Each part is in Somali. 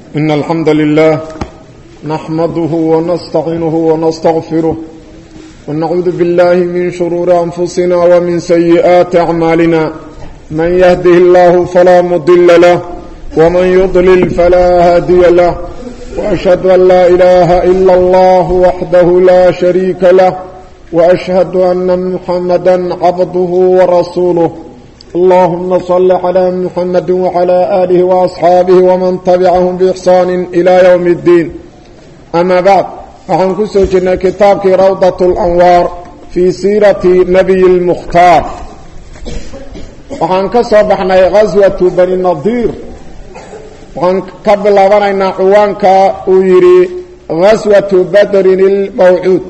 إن الحمد لله نحمده ونستعينه ونستغفره ونعوذ بالله من شرور أنفسنا ومن سيئات أعمالنا من يهده الله فلا مضل له ومن يضلل فلا هادي له وأشهد أن لا إله إلا الله وحده لا شريك له وأشهد أن محمدا عبده ورسوله اللهم صل على محمد وعلى آله وأصحابه ومن تبعهم بإحسان إلى يوم الدين أما بعد فحن كسوجنا كتابك روضة الأنوار في سيرة نبي المختار وحن كسبحنا غزوة بني النضير وحن قبل أن عوانك ويري غزوة بدر الموعود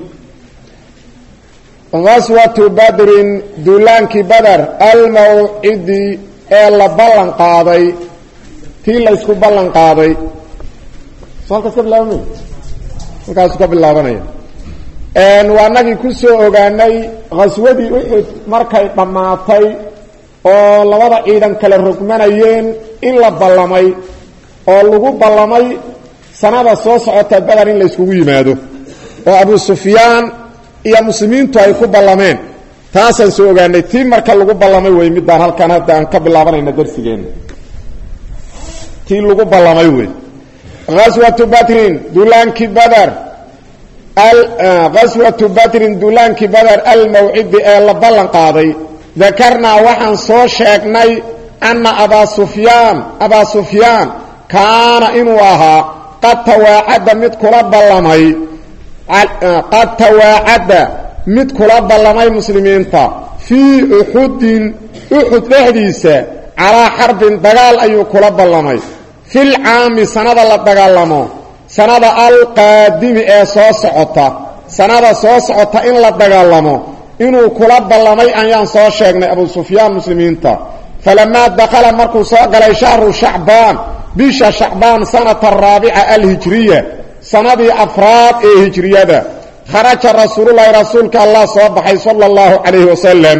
غزوة بدر دولانك بدر الموعد إلا بلن قاضي تيلا يسكو بلن قاضي سؤال كسب الله منه سؤال الله منه وأنك كسو أغاني غزوة أحد مركي طماطي ولوضع إيدان كلا الركمانيين إلا بلمي ولغو بلمي سنة صوصعة بدر إلا يسكو يمادو وأبو سفيان iyo muslimiintu ay ku ballameen taasaan soo ogaanay tii marka lagu ballamay way midaan halkan hadda aan ka bilaabanayna darsigeena tii lagu ballamay way ghazwatu badrin dulanki badar ghazwatu badrin dulanki badar al maw'id la ballan qaaday dhakarna waxaan soo sheegnay anna aba sufyan kaana inuu ahaa qad tawaacada mid kula ballamay قد تواعد مد كلا بلمي مسلمين في أحد لحديثة على حرب دقال أيو كلا بلمي في العام سنة الله دقالمو سنة القادم صوصعطة سنة صوصعطة إن الله دقالمو إنو كلا بلمي أن ينصو شيخنا أبو سفيان مسلمين فلما دخل مركو صاقل شهر شعبان بيش شعبان سنة الرابعة الهجرية سنة أفراد هجرية خرج رسول الله صباحي صلى الله عليه وسلم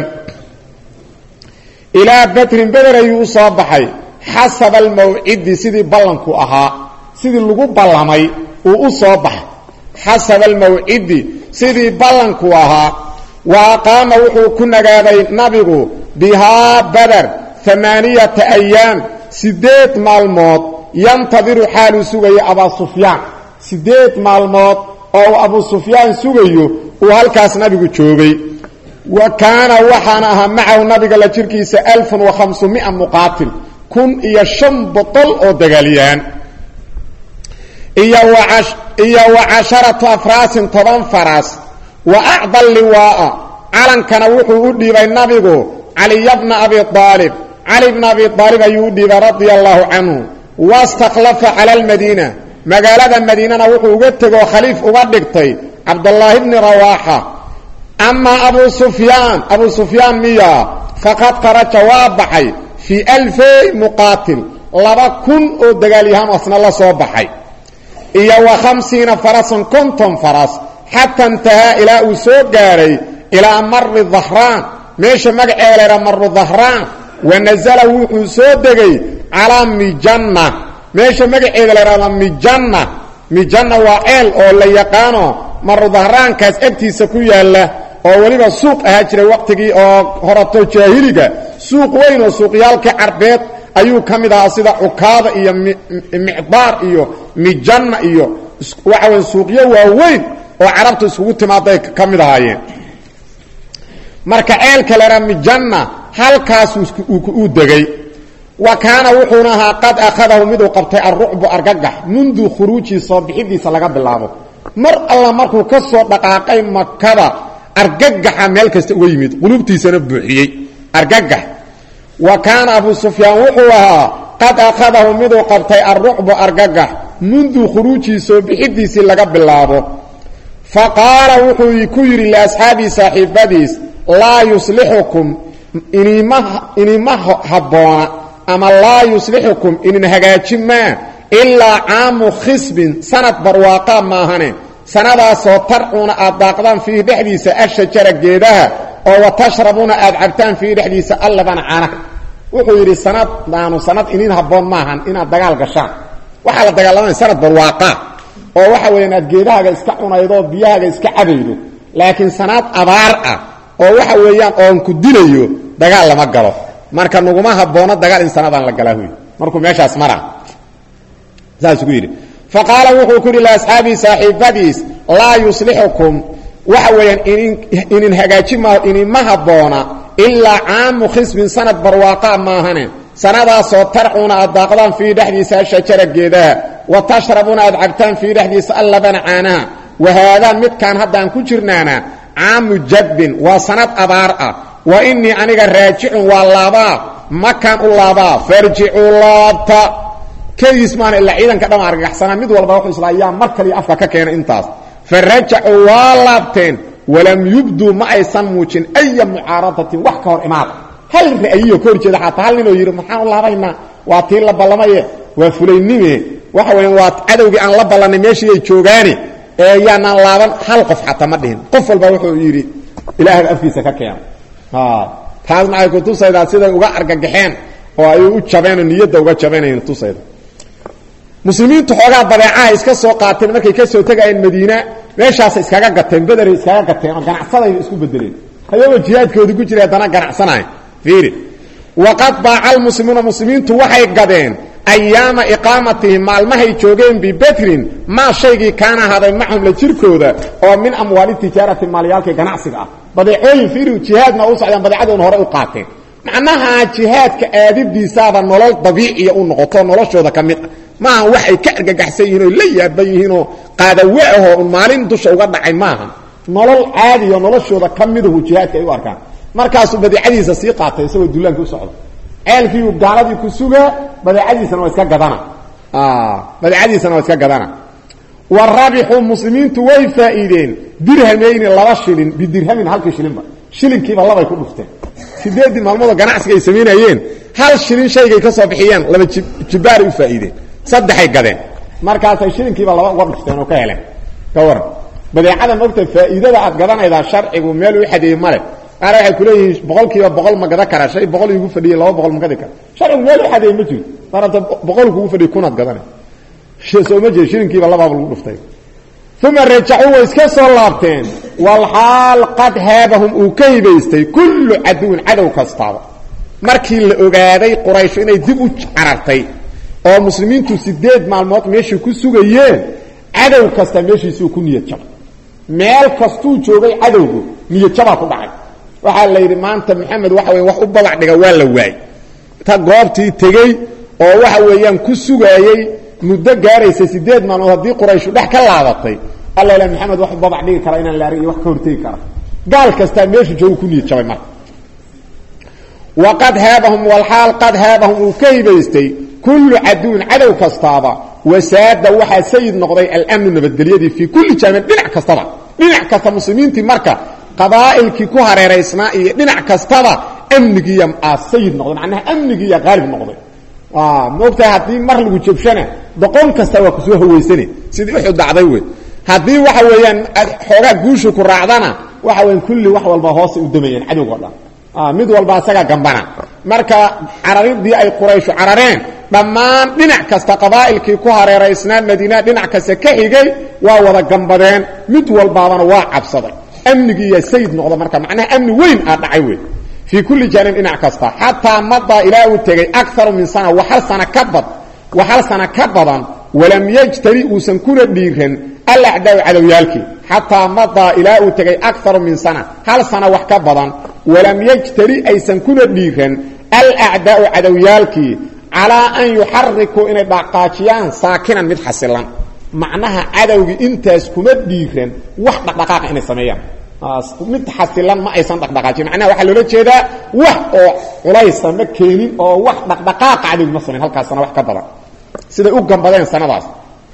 إلى بدر يصباحي حسب الموعد سيدي بلنكو أها سيدي اللقو بلمي وصباح حسب الموعد سيدي بلنكو أها وقام وحو كنا قادي نبغو بها بدر 8 أيام سيدات مالموت ينتظر حال سوغي أبا سفيان 8 maalmood oo Abu Sufyaan sugayo oo halkaas nabigu joogay wa kaana waxana aha macaw nabiga la jirkiisa 1500 muqaatil kun iyo 500 oo dagaaliyaan iyo wa 10 afrasin 10 faras wa a'dal liwaa alankana wuxuu u dhiibay nabigu Ali ibn Abi Talib ayuu dhiibay radiyallahu anhu wastakhlafa ala al-Madina magaalada madiinana wuxuu uga tago khaliif uga dhigtay Abdullah ibn Rawaha amma Abu Sufyan miya faqad kharaja wabahay fi 1000 muqatil 2000 oo dagaalyahan asna la soo baxay iyo wa 50 farasan kuntum faras hatta intaha ila usoo gaaray ila marr dhahran meesha magaceeda marr dhahran wa nazala wuxuu soo degay ala mijanna meesha magaceeda la raadam mijanna waa eel oo la yaqaano marudahraankaas agtiisa ku yaala oo waliba suuq ahaa jiray waqtigii oo horato jaahiliga suuq weyn oo suuqyaalka carbeed ayuu kamid ahaa sida ukaada iyo miqdaar iyo mijanna iyo waxa suuqyo waaweyn oo carabtu isugu timaaday kamid ahaayeen marka eelka la raadam mijanna halkaas uu degay وكان وحونها قد أخذه مدو قبطي الرعب أرقاقح منذ خروجي صبحيدي سلقا بالله مر الله مركو كسو دقاقي مكة أرقاقح ملك استويمد قلوبتي سنبعي أرقاقح وكان أبو سفيان وحوها قد أخذه مدو قبطي الرعب أرقاقح منذ خروجي صبحيدي سلقا بالله فقال وحوي كيري لأصحابي صاحباديس لا يصلحكم إني ما حبونا أما لا يصلحكم إن هجاجما إلا عام خصب سنة برواقا ماهنه سنة سوترعون أداقدان فيه دحديث الشجرة جيدها أو تشربون أدعبتان فيه دحديث اللبن عنه وحو يري سنة دانو سنة إنين هبون ماهن إنا دقال قشان waxa la dagaalamay sanad barwaaqa oo waxa weeyaan aad geedahaaga iska cunaydo biyahaaga iska cabaydo laakiin sanad abaar ah oo waxa weeyaan oon ku dilayo dagaal lama galo marka nuguma habboona dagaal in sanadaan la galaa markuu meeshaas mara saas ugu yiri faqala wuxuu ku yiri asxaabi saaxiibadiis la yuslihukum waxa weeyaan in hagaajima in ma habboona illa aamu khisbin sanad barwaaqa ma ahane sanadaasoo tarcuna adaqdan fi dhaxdiisa shajara geedaha wa tashrabuna adcabtan fi dhaxdiisa allaban caana wa hada mid kan haddaan ku jirnaana aamu jadbin wa sanad abaar ah wa inni aniga raaji'un wa laaba makan u laaba farji'u laabta kays maan illa ciidanka dhama argagaxsana mid walba wuxuu islaayaa markali afka ka keenay intaas faraja'u wa laabteen walam yubdu ma aysan muujin ay mu'aaradatin wax ka hor imaad hal ra'yiyo korjeeda xataa hal inuu yiri maxaan u laabayna waa tii la balamaye waa fulaynime waxa weeyaan waa cadawgi aan la balanay meeshii ay joogaani ee yaanaan laaban hal qof xataa ma dhihin qof walba wuxuu yiri ilaahay afkiisa ka keen taasna ay ku tusaydaa sida uga argagaxeen oo ay u jabeen niyada uga jabeenayeen tusayda muslimiintu xoogaa badeecaha iska soo qaateen markay ka soo tagayeen madiina meeshaas iskaga gateen badar iskaga gateen oo ganacsaday isku bedeleen ayagoo jihaadkooda ku jiray dana ganacsanay fiiri waqad ba'al muslimuna muslimiintu waxay gadeen ayaama iqaamatihim maalmahay joogeen bi badrin ma shaygii kaana haday macum la jirkooda oo min amwaali tijaarati maaliyalka ganacsiga ah badeecooyin fiiri jihaadna u socdaan badeecadoon hore u qaateen macnaha jihaadka aadibdiisaaba nolol dabiici u noqoto noloshooda kamid ma waxay ka argagaxsan yihiin oo la yaaban yihiin oo qaadawe ah oo maalin dusha uga dhacay maaha nolol caadi oo noloshooda kamid ah jihaadka ay u arkaan markaas badeecadiisa sii qaatay isagoo duulaanka u socdo ceelkii uu gaaladii ku suga badeecadiisana waa iska gadana badeecadiisana waa iska gadana warabihu muslimiintu way faa'iideen dirhameyn laba shilin bidirhamin halkii shilinba shilinkiiba laba ay ku dhufteen sideedii maalmood ganacsiga ay sameeyeen hal shilin shaygay ka soo bixiyeen laba jibaar u faa'iideen saddex gadeen markaas ay shilinkiiba laba uga dhufteen oo ka heleen ka waran badeecada marka faa'iidada aad gadanayda sharcigu meel u xadeeyay male ara waxay ku leeyihiin boqolkiiba boqol ma gada kara shay boqol igu fadhiyay 200 ma gada kara sharcigu meel u xadeeyay ma jiro marada boqol kugu fadhiyay kunaad gadanay soo ma jeedo shilinkiiba laba lagu dhuftay thumma raja'u iska soo laabteen wal hal qad habahum ukaybaystay kullu adun adaw kastaaba markii la ogaaday quraysh inay dib u carartay oo muslimiintu 8 maalmood meeshii ku sugayeen adaw kasta meeshiisuu ku niyad jab meel kastuu joogay adawgu niyad jab ku dhacay waxa la yiri maanta maxamed waxa weey wax u babac dhiga waa la waay ta goobtii tagay oo waxa weeyaan ku sugayay muddo gaaraysa 8 maalmood hadii quraysh dhex ka laabatay alla ilaa maxamed wax u babac dhigi kara inaan la ariyo wax ka hortay kara gaal kasta meeshii joogu ku niyad jabay marka وقد هابهم والحال قد هابهم وكيبيستي كل عدون عدو كستابا وساد وحا سيد نقضي الأمن نبدليدي في كل جامع دنع كستابا دنع كستا مسلمين تي مركا قبائل كي كوهر رئيسنائي دنع كستابا أمنكي يمقى سيد نقضي معناها أمنكي يغالب نقضي موقتا هاتي مرلقو جبشانا دقون كستابا كسوه هويساني سيدي وحو دعضيوه هاتي وحويان حوغا قوشو كراعدانا وحويان كل وحوال باهوسي ودميان عدو قرلا mid walba asaga gambana marka cararidii ay quraysh carareen dhamaan dhinac kasta qabaa'ilkii ku hareereysnaa Madiina dhinac kasta ka xigay waa wada gambadeen mid walbaana waa cabsaday amnigi iyo sayid noqdo marka macnaha amni weyn ah dhacay weyn fi kulli janib dhinac kasta hatta madda ila uu tagay akthar min sana wa hal sana kabadan walam yajtari usan kuna dhiiran al-a'daa cadawiyalki hatta madda ila uu tagay akthar min sana hal sana wax ka badan ولم يجتري أيسان كنا ديرا الأعداء عدويالكي على أن يحركوا إن دقاقيان ساكنا متحصلا معناها عدوي انتاس كنا ديرا واحد دقاق إن السمية متحصلا ما أيسان دقاقيان معناها واحد لولا جيدا واحد وليس مكينين أو واحد دقاق عدوي مصرين هلكا سنة واحد كبرا سيدا أقام بدين سنة باس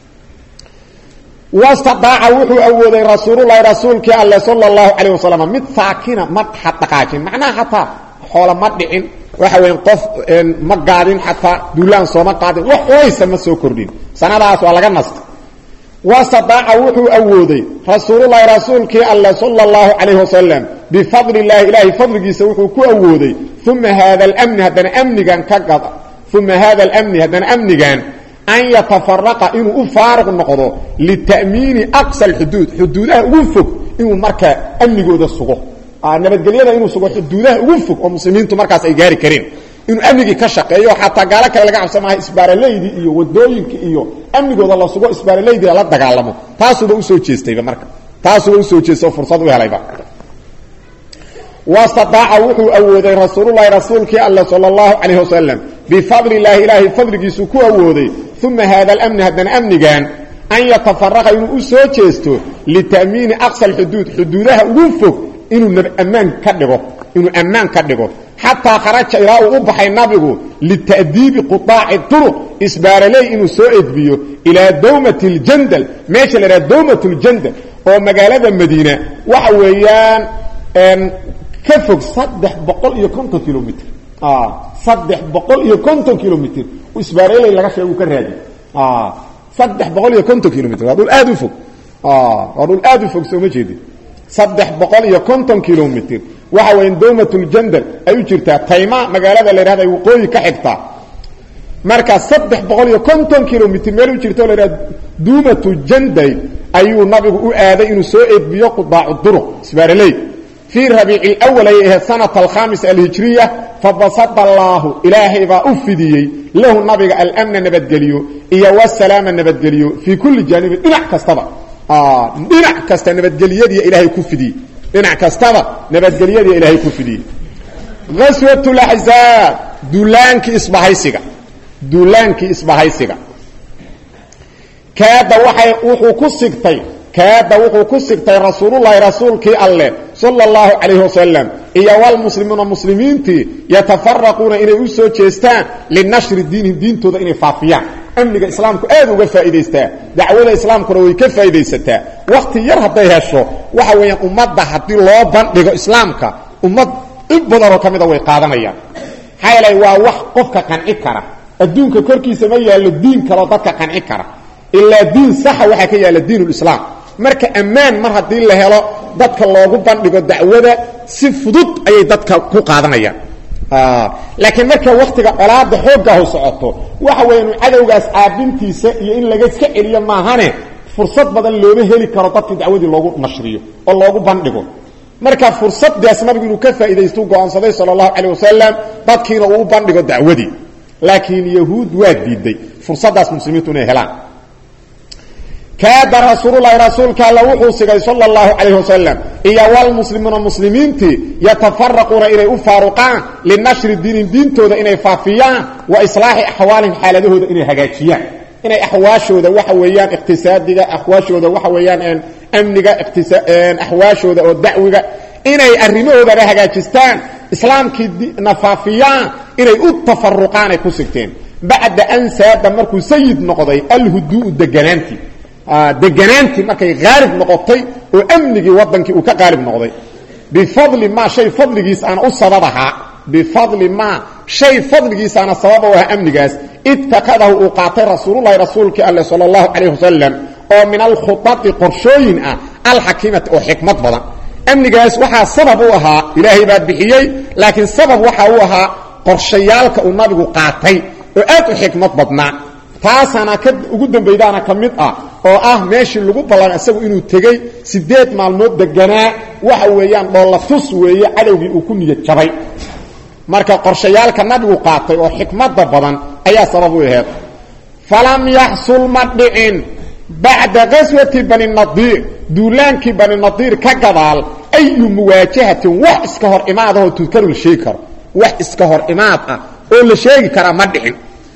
واستطاع وحو أولي رسول الله رسولك الله صلى الله عليه وسلم متساكنة مدحة دقاقين معناها حتى حول مدعين وحوين قف مقادين حتى دولان سو مقادين وحويس مسو كردين سنة باس ولا نص واستطاع وحو أولي رسول الله رسولك الله صلى الله عليه وسلم بفضل الله إلهي فضلك سوحو كو أولي ثم هذا الأمن هدنا أمنغان كقضى ثم هذا الأمن هدنا أمنغان an yatafaraqa inuu u faaruq noqdo lita'miini aqsa alxuduud xuduudaha ugu fog inuu markaa amnigooda sugo nabadgelyada inuu sugo xuduudaha ugu fog oo muslimiintu markaas ay gaari kareen inuu amnigii ka shaqeeyo xataa gaalo kale laga cabsamahay isbaaraleydii iyo wadooyinka iyo amnigooda la sugo isbaaraleydii la dagaalamo taasuba u soo jeestayba marka taasuba u soo jeestay fursad u helayba واستطاع وحو أودي رسول الله رسولك الله صلى الله عليه وسلم بفضل الله إلهي فضلك سكو أودي ثم هذا الأمن هذا الأمن كان أن يتفرق إنه أسوچيستو لتأمين أقصى الحدود حدودها أوفق إنه أمان كدقه حتى خرج إلى أبحي النبي للتأديب قطاع الطرق إسبار لي إنه سوئد بيه إلى دومة الجندل ماشي إلى دومة الجندل ومقالة المدينة وحويان كفوق 350 كيلومتر 350 كيلومتر واسباريلي laga sheego ka raadi 350 كيلومتر hadul aad u fog hadul aad u fog soo ma jeedin 350 كيلومتر waxa weyn doomatul jandal ay u jirtaa tayma magaalada la yiraahdo waqooyi ka xigta marka 350 كيلومتر meel u jirto la yiraahdo doomatul jandal ayuu nabigu u aaday inuu soo eedbiyo qudaac duruq isbaarilay في ربيع الأول هي سنة الخامسة الهجرية فبسط الله إلهي بأفديي له النبي الأمن نبتقليو إيا والسلام نبتقليو في كل جانب إنع كستبع إنع كست نبتقليو دي إلهي كفدي إنع كستبع نبتقليو دي إلهي كفدي غسوة الأحزاب دولانك إصبحي سيغا كاد وحو كسيغتين كاد وحو كسيغتين رسول الله رسولك الله صلى الله عليه وسلم إيا والمسلمون والمسلمين يتفرقون إلى أسو جيستان للنشر الدين تودا إني فافيان أمنك إسلامك آدو كفائديستا دعوة إسلامك روي كفائديستا وقت يرهب ديها الشو وحوين أمد حتى الله بانتك إسلامك أمد إبضارو كميدا ويقادميا حيالي ووح قفك كان إكرا الدين كوركي سمية للدين كراتك كان إكرا إلا الدين صح وحكي للدين الإسلام marka amaan mar hadii la helo dadka loogu bandhigo dacwada si fudud ay dadka ku qaadanayaan laakiin marka waqtiga colaada xooga u socoto waxa weeynu cadawgaas aabintiisa iyo in laga iska celiyo maahane fursad badan looga heli karo dadka dacwadii loogu nashriyo oo loogu bandhigo marka fursadaas nabigu inuu ka faa'iideysto go'aansaday sallallahu alayhi wasallam dadkiina uu bandhigo dacwadii laakiin yahuud waa diiday fursadaas muslimiintu inay helaan كاد رسول الله رسولك الله وحوسك صلى الله عليه وسلم إيا والمسلمون المسلمين يتفرقون إلى أفارقان للنشر الدين تودا إني فافيان وإصلاح أحوالهم حالته إني هجاتيان إني أحواشو ذا وحويان اقتصادي أحواشو ذا وحويان أمني أحواشو ذا والدعوة إني أرموه ذا هجاتستان إسلام كي نفافيان إني أتفرقان كسكتين بعد أن سياد مركو سيد نقضي الهدوء الدجانانتي دجانانتي markay غارب noqotay oo amnigi wadankii uu ka غارب noqday bifadli ma shay fadligiis aan u sababaha bifadli ma shay fadligiis aan sababa waa amnigaas ittaqadahu uu qaatay rasuulullaahi rasuulki allah sallallahu alayhi wasallam oo min al khutat qorshooyin al hakimat oo xikmad badan amnigaas waxa sabab u ahaa ilaahay baa bixiyay laakiin sabab waxa uu ahaa qorshayaalka uu nabigu qaatay oo aad u xikmad badnaa taasana ka ugu dambeeydaana kamid oo meeshii lagu ballan asagu inuu tagay 8 maalmood deganaa waxa weeyaan dhoolatus weeye cadawgii uu ku niyad jabay marka qorshayaalka nabigu qaatay oo xikmada badan ayaa sabab u ahayd falam yahsul mad'in ba'da ghazwati bani nadir duulaanki bani nadir ka gadaal ayu muwaajahatin wax iska hor imaado oo tudkaru sheekar wax iska hor imaad oo la sheegi kara mad'in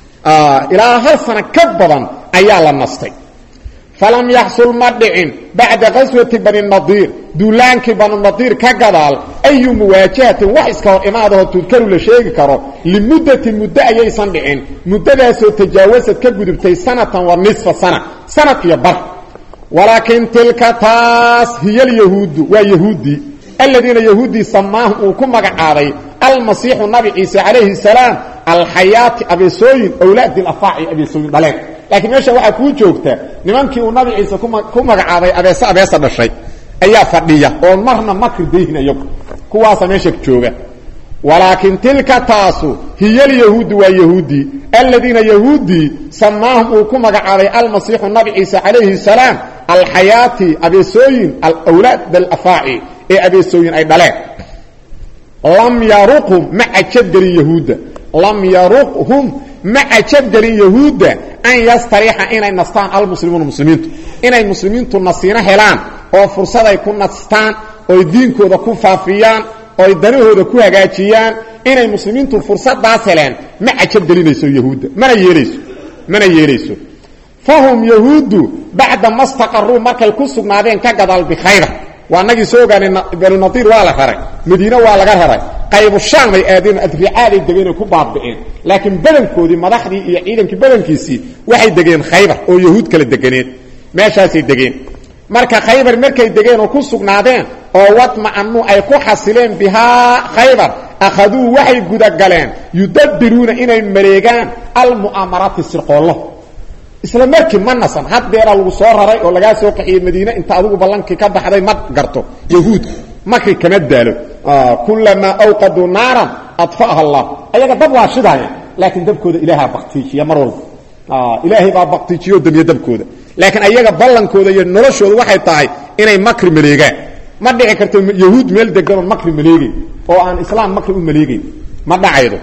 إلى هل سنة كبضا أيال النصطي فلم يحصل مدع بعد غزوة بني النضير دولانك بني النضير كقضال أي مواجهة وحسكه إماده تذكر لشيء كرو لمدة مدة أي صندعين مدة تجاوزت كقدبتي سنة ونصف سنة يبر ولكن تلك تاس هي اليهود ويهودي الذين يهودي سماهم وكما قعاري المسيح النبي عيسى عليه السلام الحياة أبي سوين أولاد الأفاعي أبي سوين بلين لكن ماشا واحد كون جوكتا نمانكي النبي عيسى كما قعاري أبي سا الشيء أيها فردية ومرنا مكر ديهنا يوك كواسا ماشا كجوغا walaakin tilka taasu hiya alyahuudu waa yahuudi aladiina yahuudi samaahum uu ku magacaabay almasiixu nabi ciise calayhi salaam alxayaati abeesooyin alawlaad alafaaci ee abeesooyin ay dhaleen lam yaruqhum ma cajabgelin yahuudda lam yaruqhum ma cajabgelin yahuudda an yastariixa inay nastaan almuslimuuna muslimiintu inay muslimiintu nasiino helaan oo fursaday ku nastaan oy diinkooda ku faafiyaan oy danahooda ku hagaajiyaan inay muslimiintu fursadaas heleen ma cajabgelinayso yahuudda mana yeelayso fahum yahuuddu bacda ma staqaruu markay ku sugnaadeen ka gadaal bikhaybar waa nagii soo ogaanay banu nadiir waa la raray madiina waa laga raray qaybu shaam ay aadeen adricaaday degeen ku baabiceen laakiin badankoodii madaxdii iyo ciidankii badankiisii waxay degeen khaybar oo yahuud kala deganeed meeshaasay degeen marka khaybar markay degeen oo ku sugnaadeen oo wadma'annu ay ku xasileen bihaa khaybar akhaduu waxay gudagaleen yudabbiruuna inay mareegaan almu'aamaraati sirqoollo isla markii ma nasan haddeera lagu soo raray oo lagaa soo qaxiyey madiine inta adigu ballankii ka baxday ma garto yahuud makri kama daalo kullamaa awqaduu naaran adfa'aha allah ayaga dab waa shidaaya laakiin dabkooda ilaahaa baktiijiya mar walba ilaahay baa baktiijiyo damiye dabkooda laakiin ayaga ballankooda iyo noloshooda waxay tahay inay makri maleegaan ma dhici karto yahuud meel deganoo makri maleegayn oo aan islaam makri u maleegayn ma dhacaydo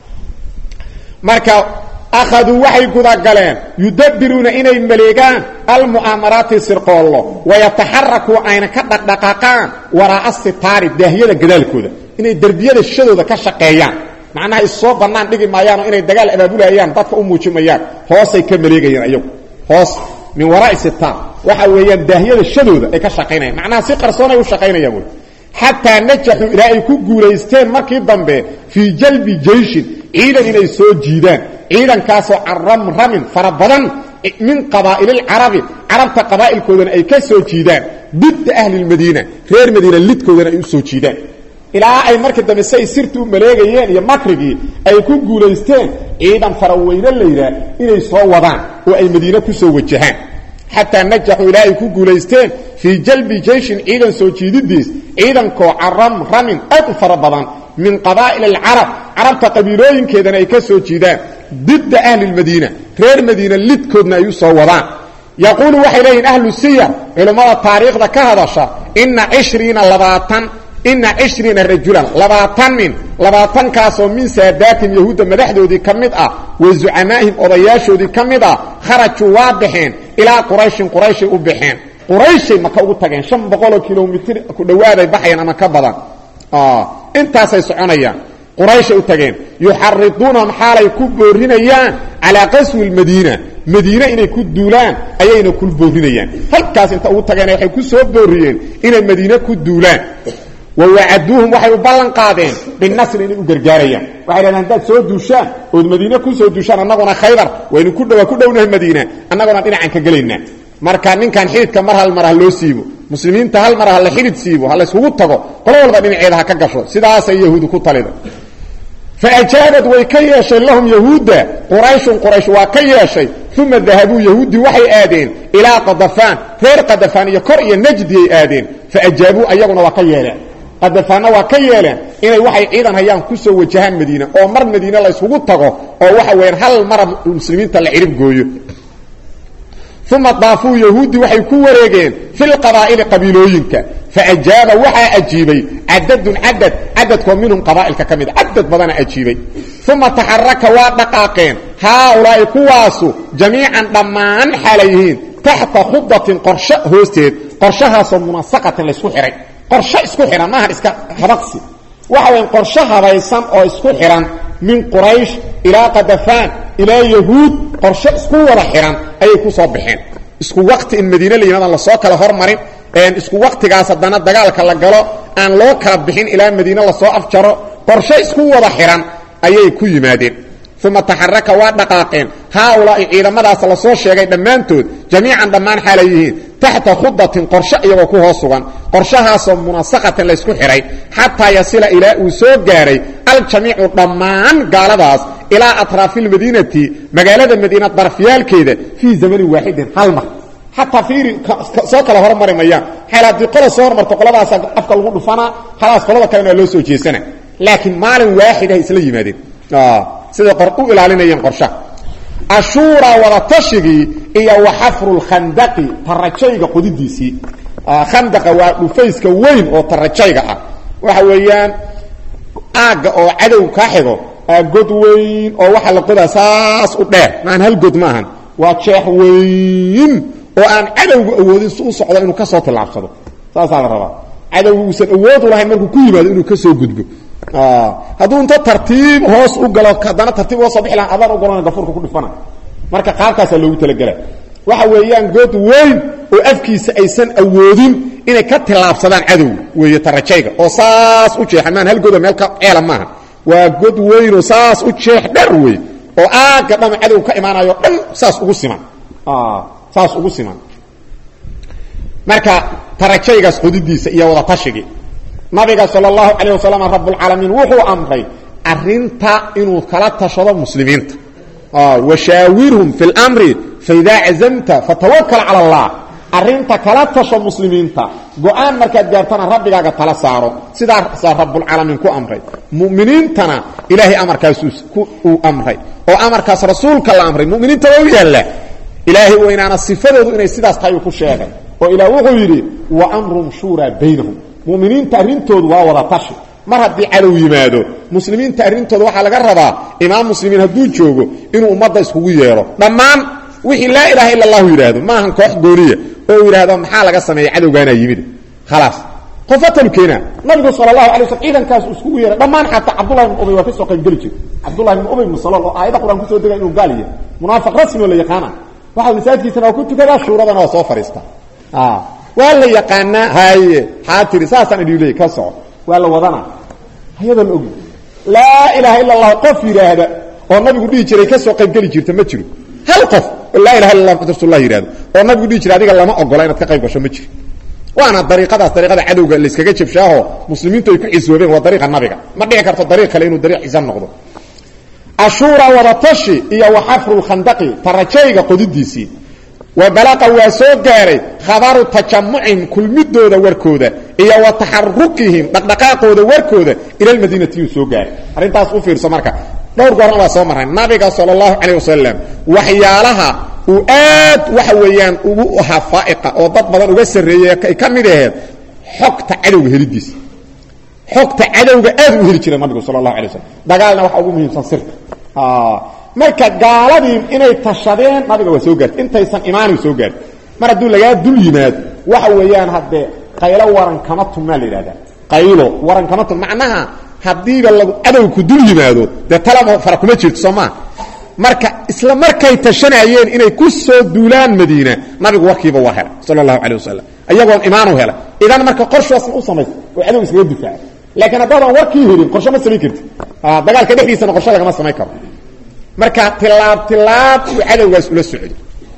marka akhaduu waxay gudagaleen yudabbiruuna inay maleegaan almu'aamaraati sirqoollo wayataxarakuu ayna ka dhaqdhaqaaqaan waraa'a sitaari daahyada gadaalkooda inay derbiyada shadooda ka shaqeeyaan macnaha issoo bannaan dhigi maayaanoo inay dagaal abaabulayaan dadka u muujimayaan hoosay ka maleegayaan iyagu hoos min waraa'i sitaar waxa weeyaan daahyada shadooda ay ka shaqaynayaan macnaha si qarsoonay u shaqaynayaan wey xataa najaxuu ilaa ay ku guulaysteen markii dambe fii jalbi jeyshin ciidan inay soo jiidaan ciidankaasoo caramramin fara badan min qabaa'ililcarabi carabta qabaa'ilkoodana ay ka soo jiidaan didda ahlilmadiina reer madiina lidkoodana ay u soo jiidaan ilaa ay markii dambe si ay sirti u maleegayeen iyo makrigii ay ku guulaysteen ciidan faraweyne layidhaah inay soo wadaan oo ay madiine ku soo wajahaan xataa najaxuu ilaa ay ku guulaysteen fii jalbi jeyshin ciidan soo jiididiis ciidankoo caramramin aad u fara badan min qabaa'il alcarab carabta qabiilooyinkeedana ay ka soo jiidaan didda ahlilmadiina reer madiina lidkoodna ay u soo wadaan yaquulu waxay leeyihin ahlu siyar culammada taariikhda ka hadasha ina 20 rajulan 20 nin 20kaasoo min saadaatin yahuudda madaxdoodii ka mid ah wa zucamaa'ihim odayaashoodii ka mid ah kharajuu waa baxeen ilaa qurayshin qurayshay u baxeen qurayshay maka ugu tageen 500 kilomitir ku dhawaaday baxayaan ama ka badan intaasay soconayaan qurayshay u tageen yuxariduunahum xaalay ku boorinayaan calaa qaswi lmadiina madiine inay ku duulaan ayayna ku boorinayaan halkaas inta ugu tageen waxay ku soo booriyeen inay madiine ku duulaan wawacaduuhum waxay u ballan qaadeen binasri inay u gargaarayaan waxay dhahdeen haddaad soo duushaan ood madiine ku soo duushaan annaguna khaybar waynu ku dhownahay madiina annaguna dhinacan ka gelaynaa marka ninkan xididka mar hal mar ha loo siibo muslimiinta hal mar ha la xidid siibo ha la isugu tago qolo walba dhinaceeda ha ka gasho sidaasay yahuudu ku talida faajaabad way ka yeeshay lahum yahuudda quraysh waa ka yeeshay uma dahabuu yahuuddii waxay aadeen ilaa qadafaan reer qadafaan iyo kor iyo najdiyay aadeen faajaabuu ayaguna waa ka yeeleen qadafaanna waa ka yeeleen inay waxay ciidan hayaan ku soo wajahaan madiina oo mar madiine la isugu tago oo waxa weeyaan hal mara muslimiinta la cirib gooyo uma daafuu yahuuddii waxay ku wareegeen fi lqabaa'ili qabiilooyinka faajaaba waxaa ajiibay cadadkoo minhum qabaa'ilka ka mida cadad badana ajiibay uma taxaraka waa dhaqaaqeen haaulaa'i kuwaasu jamiican dhammaan xaalayyihiin taxta khudatin qorshe hoosteed qorshahaasoo munasaqatin laysku xihay qorshe isku xihan maahan iska habaqsi waxa weyan qorshe habaysan oo isku xihan min quraysh ilaa qadafaan ilaa yahuud qorshe isku wada xihan ayay ku soo baxeen isku waqti in madiine la yimaadaan lasoo kala hormarin isku waqtigaas haddana dagaalka la galo aan loo kala bixin ilaa madiine lasoo afjaro qorshe isku wada xihan ayay ku yimaadeen uma taxaraka waa dhaqaaqeen haaulaa'i ciidamadaas la soo sheegay dhammaantood jamiican dhammaan xaalay yihiin taxta khudatin qorshe iyagoo ku hoos sugan qorshahaasoo munasaqatan laysku xihay xataa yasila ilaa uu soo gaaray aljamiicu dhammaan gaaladaas ilaa atraafilmadiinati magaalada madiina darafyaalkeeda fii zamanin waaxidin hal mar xataa fiiri soo kala hormari mayaan xeel haddii qola soo hormarto qoladaasa afka lagu dhufanaa khalaas qolada kalena waa loo soo jeesana laakiin maalin waaxid ay isla yimaadeen sida qordu ilaalinayeen qorshaha ashura wada tashigi iyo waxafrul khandaqi tarajayga qodidiisii khandaqa waa dhufayska weyn oo tarajayga ah waxa weeyaan aaga oo cadow ka xigo god weyn oo waxa la qodaa saas u dheer maan hal god maahan waa jeex weyn oo aan cadowga awoodin soo socdo inuu ka soo tilaabsado saas la rabaa cadowgu uusan awood u lahayn markuu ku yimaado inuu ka soo gudbo hadduu inta tartiib hoos u galo haddana tartiib hoos u bixi lahaan adaan u golana gafuurka ku dhifana marka qaabkaasaa loogu talagelay waxa weeyaan good weyn oo afkiisa aysan awoodin inay ka tilaabsadaan cadowga weeye tarajayga oo saas u jeexa maan hal godo meel ka ceela maaha waa god weyn oo saas u jeex dher wey oo aaga dhama cadow ka imaanayo dhan saas ugu siman saas ugu siman marka tarajaygaas qodidiisa iyo wada tashigi nabiga sallallahu alayhi wasallam rabbul alamin wuxuu amray arinta inuu kala tashado muslimiinta washawirhum fil amri fa idha azamta fatawakkal ala allah arinta kala tasho muslimiinta go'aan markaad gaartana rabbigaaga tala saaro sida rabbul alamin ku amray mu'miniintana ilaahi amarkaas uu amray oo amarkaas rasuulka la amray mu'miniinta waa yeelaa ilaahi waynaana sifadoodu inay sidaas tahay ku sheegay oo ilaahi wuxuu yiri wa amrum shura baynahum mu'miniinta arintoodu waa wada tashi mar haddii cadow yimaado muslimiinta arintooda waxaa laga rabaa imaam muslimiin hadduu joogo inuu ummadda iskugu yeero dhammaan wixii laa ilaaha illa allahu yidhaahdo maahan koox gooniya oo yidhaahdo maxaa laga sameeyey cadowgaanaa yimid khalaas qofatalu keena nabigu sala allahu alay waslm ciidankaas iskugu yeeray dhammaan xataa cabdullahi ibn ubay waa ka soo qaybgeli jira cabdullahi ibn ubay ibn salool oo aayada qur-aan kusoo dega inuu gaal yahay munaafiq rasmi oo la yaqaana waxaa masaajidkiisana waa ku tukadaa shuuradana waa soo fadhiistaa waa la yaqaanaa haye xaatiri saasaan idhi leey ka soco waa la wadana hayada la og laa ilaaha illa allah qof yiraahda oo nabigu dhigi jiray ka soo qayb gali jirta ma jiro hal qof laa ilaaha illa allah rasuulullah yiraahdo oo nabigu dhigi jiray adiga lama ogola inaad ka qayb gasho ma jiro waana dariiqada cadowga la iskaga jabshaaho muslimiintu ay ku ciswoobeen waa dariiqa nabiga ma dhici karto dariiq kale inuu dariiq xisan noqdo ashura wada tashi iyo waxafrul khandaqi tarajayga qodidiisii وبلغ وسوغاري خبر تجمعهم كل مدوده وركوده iyo وتحركهم دقدقاقوده وركوده الى المدينه يسوغاري arrintaas u fiirso marka dhowr goor la soo maray nabiga sallallahu alayhi wasallam waxyaalaha uu aad waxa weeyaan ugu hafaa'iqa oo dad badan uga sareeyay ay kamid ahayd xogta cadowga helidiis xogta cadowga aad u heli jiray nabiga sallallahu alayhi wasallam dagaalna waxa ugu muhiimsan sirta marka gaaladii inay tashadeen nabiga waa soo gaartay intaysan iimaan soo gaartay mar haduu laga dul yimaad waxa weeyaan hadde qaylo waran kama tumaa leeyahay qaylo waran kama tum macnaha hadii lagu adow ku dul yimaado de talaba fara kuma jirto Soomaa marka isla markay tashanayeen inay ku soo duulaan Madiina nabigu warkiiba waa helay sallallahu alayhi wasallam ayagoo iimaan u helay idan marka qorshaas u sameeyay oo adow iskaga difaac laakiin haddii warkii helin qorshe ma sameey kartid dagaalka dhexdiisa qorshe laga ma sameey karo marka tilaab cadowgaas ula socday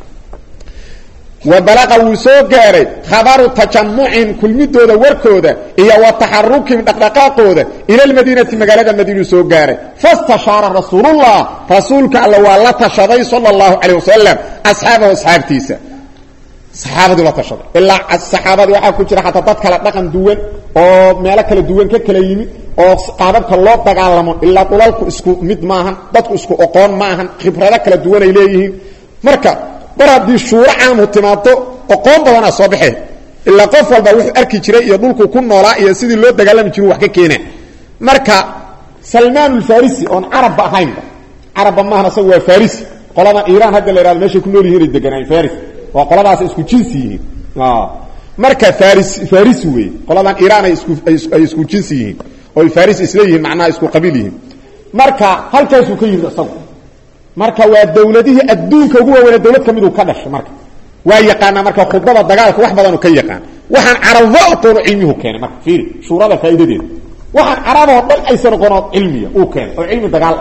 wabalaqa wusoo gaaray khabaru tajammu'in kulmidooda warkooda iyo wataharrukim dhaqdhaqaaqooda ila almadinati magaalada madiina soo gaaray fastashara rasuulullah rasuulka alla waa la tashaday sallallahu alayhi wasallam asxaabtiisa saxaabadu la tashaday illa asxaabadu waxa ku jira xataa dad kala dhaqan duwan oo meelo kala duwan ka kala yimid oo qaababka loo dagaalamo illa qulalku isku mid maahan dadku isku aqoon maahan khibrado kala duwan ay leeyihiin marka baradii shuura caam u timaado aqoon badan soo baxay illa qof walba wuxuu arki jiray iyo dhulku ku noolaa iyo sidii loo dagaalami jiray wax ka keenay marka Salman al-Farisi on arab ahayn arab maahan asagu waa Farisi qolada Iran hadda la yiraahdo meesha ku nool yihiin deganaan Faris waa qoladaas isku jinsi yihiin marka Faris way qoladan Iran ay isku jinsi yihiin oo Faris isleeyihiin macnaa isku qabiil yihiin marka halkaas uu ka yimid asagu marka waa dawladihi adduunka ugu weyn dawlad kamid uu ka dhashay marka waa yaqaan marka khudbada dagaalka wax badan uu ka yaqaan waxaan arabo aqoon cilmihu keenay marka fiiri suurada faa'iidadeeda waxaan arabo dhan aysan aqoon cilmiya uu keenay oo cilmi dagaal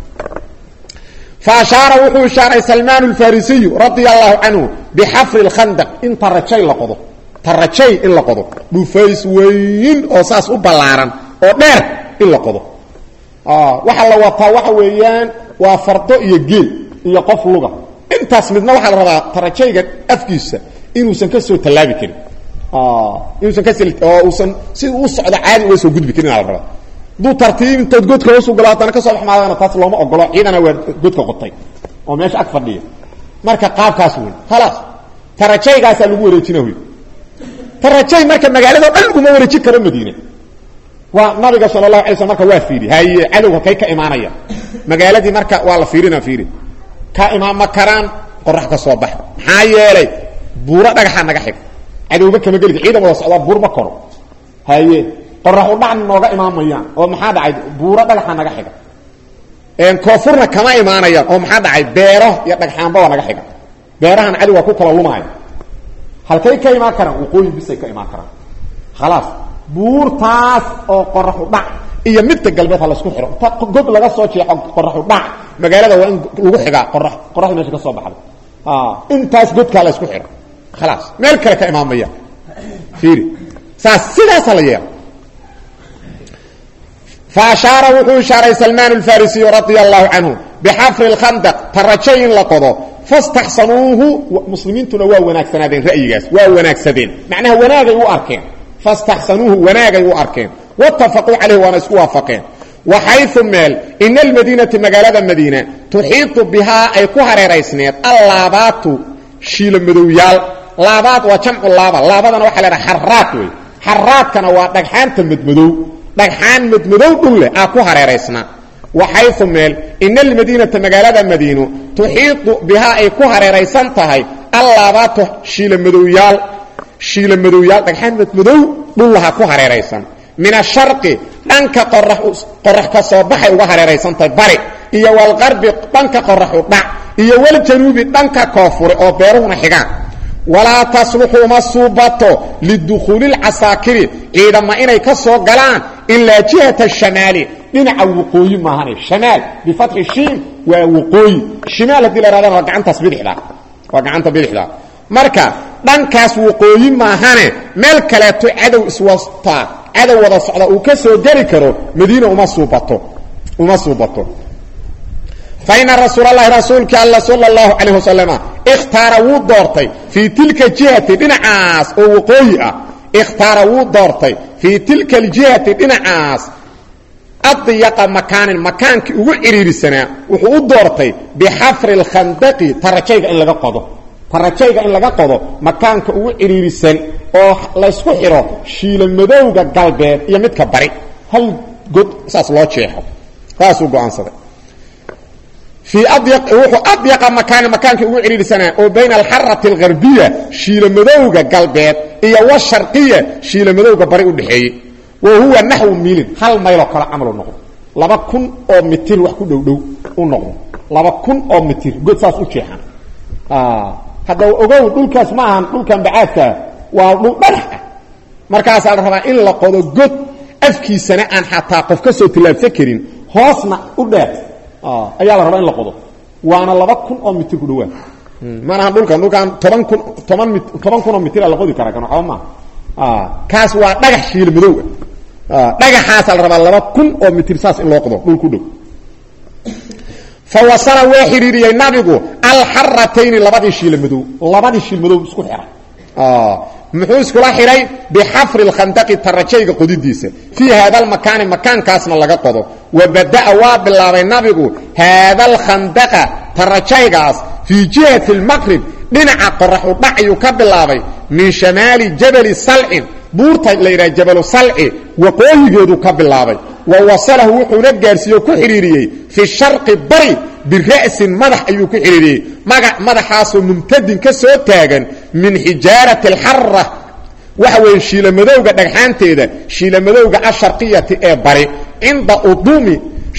فاشار وحو شارع سلمان الفارسي رضي الله عنه بحفر الخندق انت رجي لقضو ترجي إلا قضو بفايس وين أساس وبلارن ودير إلا قضو وحا لوطا وحا ويان وفرطو يجيل يقف لغة انت اسمدنا وحا لرضا ترجي أفكيسة إنو سنكسو تلابي كري إنو سنكسو سيد وصعد عالي ويسو قد بكرين على الرضا duu tartiib intood godka hoos u galaatana ka soo baxmaadana taas looma ogolo ciidana waa godka qotay oo meesha ag fadhiya marka qaabkaas weyn khalaas tarajaygaas lagu wareejinayo tarajay marka magaalada dhan kuma wareejin karo Madiina waa nabiga sallallahu alayhi wasallam marka waa fiiri haye cadowga kay ka imaanaya magaaladii marka waa la fiirina ka imaama karaan qorax ka soo bax maxaa yeelay buura dhagaxa naga xig cadowga kama gali ciidan wada socda buur ma koro haye qorax u dhac nooga imaamayaan oo maxaa dhacay buura dhagaxa naga xiga koonfurna kama imaanayaan oo maxaa dhacay beero iyo dhagxaanba waa naga xiga beerahan cali waa ku kala lumaayo halkay ka imaan karaan waqooyi bisay ka imaan karaan khalaas buurtaas oo qorax u dhac iyo midka galbeed la isku xiro god laga soo jeexo qorax u dhac magaalada waa in lagu xigaa qorax meesha ka soo baxdo intaas godka la isku xiro khalaas meel kale ka imaamaya fiiri sidaas la yeeyo فاشار وحو شاري سلمان الفارسي رضي الله عنه بحفر الخندق ترجين لقضوا فاستحسنوه مسلمين تنوا وناكسنادين رأيجاس وناكسدين معناها وناغي واركين فاستحسنوه وناغي واركين واتفقوا عليه ونسوا وافقين وحيث مال إن المدينة مقالة المدينة تحيط بها أي كهر ريسنيت اللابات شيل مدويال لابات وجمع اللابات لابات وحل حرات حرات كان وادقحان تمدمدو dhagxaan madmadow dhulle ku hareereysna waxaytu meel in almadinata magaalada madiino tuhiitu biha ay ku hareereysan tahay allaabatu shiilamadowyal dhagxaan madmadow dhullaha ku hareereysan min asharqi dhanka qorax ka soo baxay uga hareereysan tahay bari iyo wal qarbi dhanka qorax u dhac iyo wal janubi dhanka koonfur oo beeruhuna xigaan ولا تصلحوا مصوبته للدخول العساكر إذا ما إني كسو قلان إلا جهة الشمال إنع وقوي ما هني الشمال بفتح الشين ووقوي الشمال الذي لرادان وقعان تصبيح لا وقعان تصبيح لا مركا دانكاس وقوي ما هني ملك لا تعدو اسواسطا عدو وضا صعدا وكسو جري كرو مدينة ومصوبته فإن رسول الله رسولك الله صلى الله عليه وسلم اختاروا دورتي في تلك الجهة دنعاس او وقويئة اختاروا دورتي في تلك الجهة دنعاس أضيق مكان كي وعرير السنة وحو دورتي بحفر الخندق ترجيق إن لغا قضو مكان كي وعرير السنة او لا يسكحره شيل المدوغة قلبين يمدك بري هل قد ساس الله تشيحه تاسو قوان صدق في أضيق مكان كي وعرير سنة وبين الحرة الغربية شيل مدوغة قلبات إيا والشرقية شيل مدوغة بريء الدحي وهو نحو ميلين هل ما يلقى عملوا النقض لما كن أو متير وحكو دو النقض لما كن أو متير قد ساس أتشيحان هذا أقول دول كاس معهم دول كان بعاثة ودول برحة مركز على الرفاق إلا قدو قد أفكي سنة أن حتى قفكسو تلاب فكرين هاسنا أدات ayaa la rabaa in la qodo waana 2,000 oo mitir ku dhawaa maana dhulkan 10,000 oo mitir la qodi kara kan waxa ma kaas waa dhagax shiil madow dhagaxaas la rabaa 2,000 oo mitir saas in loo qodo dhul ku dhow فوصل وحريري النبي الحرتين لبدي شيل مدو اسكو خيره محوس كلا خيري بحفر الخندق ترجيق قديديسه في هذا المكان كاسنا لغا قدو وبدا وابلا النبي هذا الخندق ترجيقاس في جهه المغرب دنا قرح ودعيو كبلاابي من شمال جبل الصلع بورتا ليرا جبل الصلع وقويغدو كبلاابي ووصله وحنا غارسيو كخريريي في الشرق بري بالراس مدح ايو كخريريي مدحاسو ممتدين كسو تاغن من حجاره الحره وحوي شيلمدوغا دغحانتيدا شيلمدوغا الشرقيه اي بري عند قدوم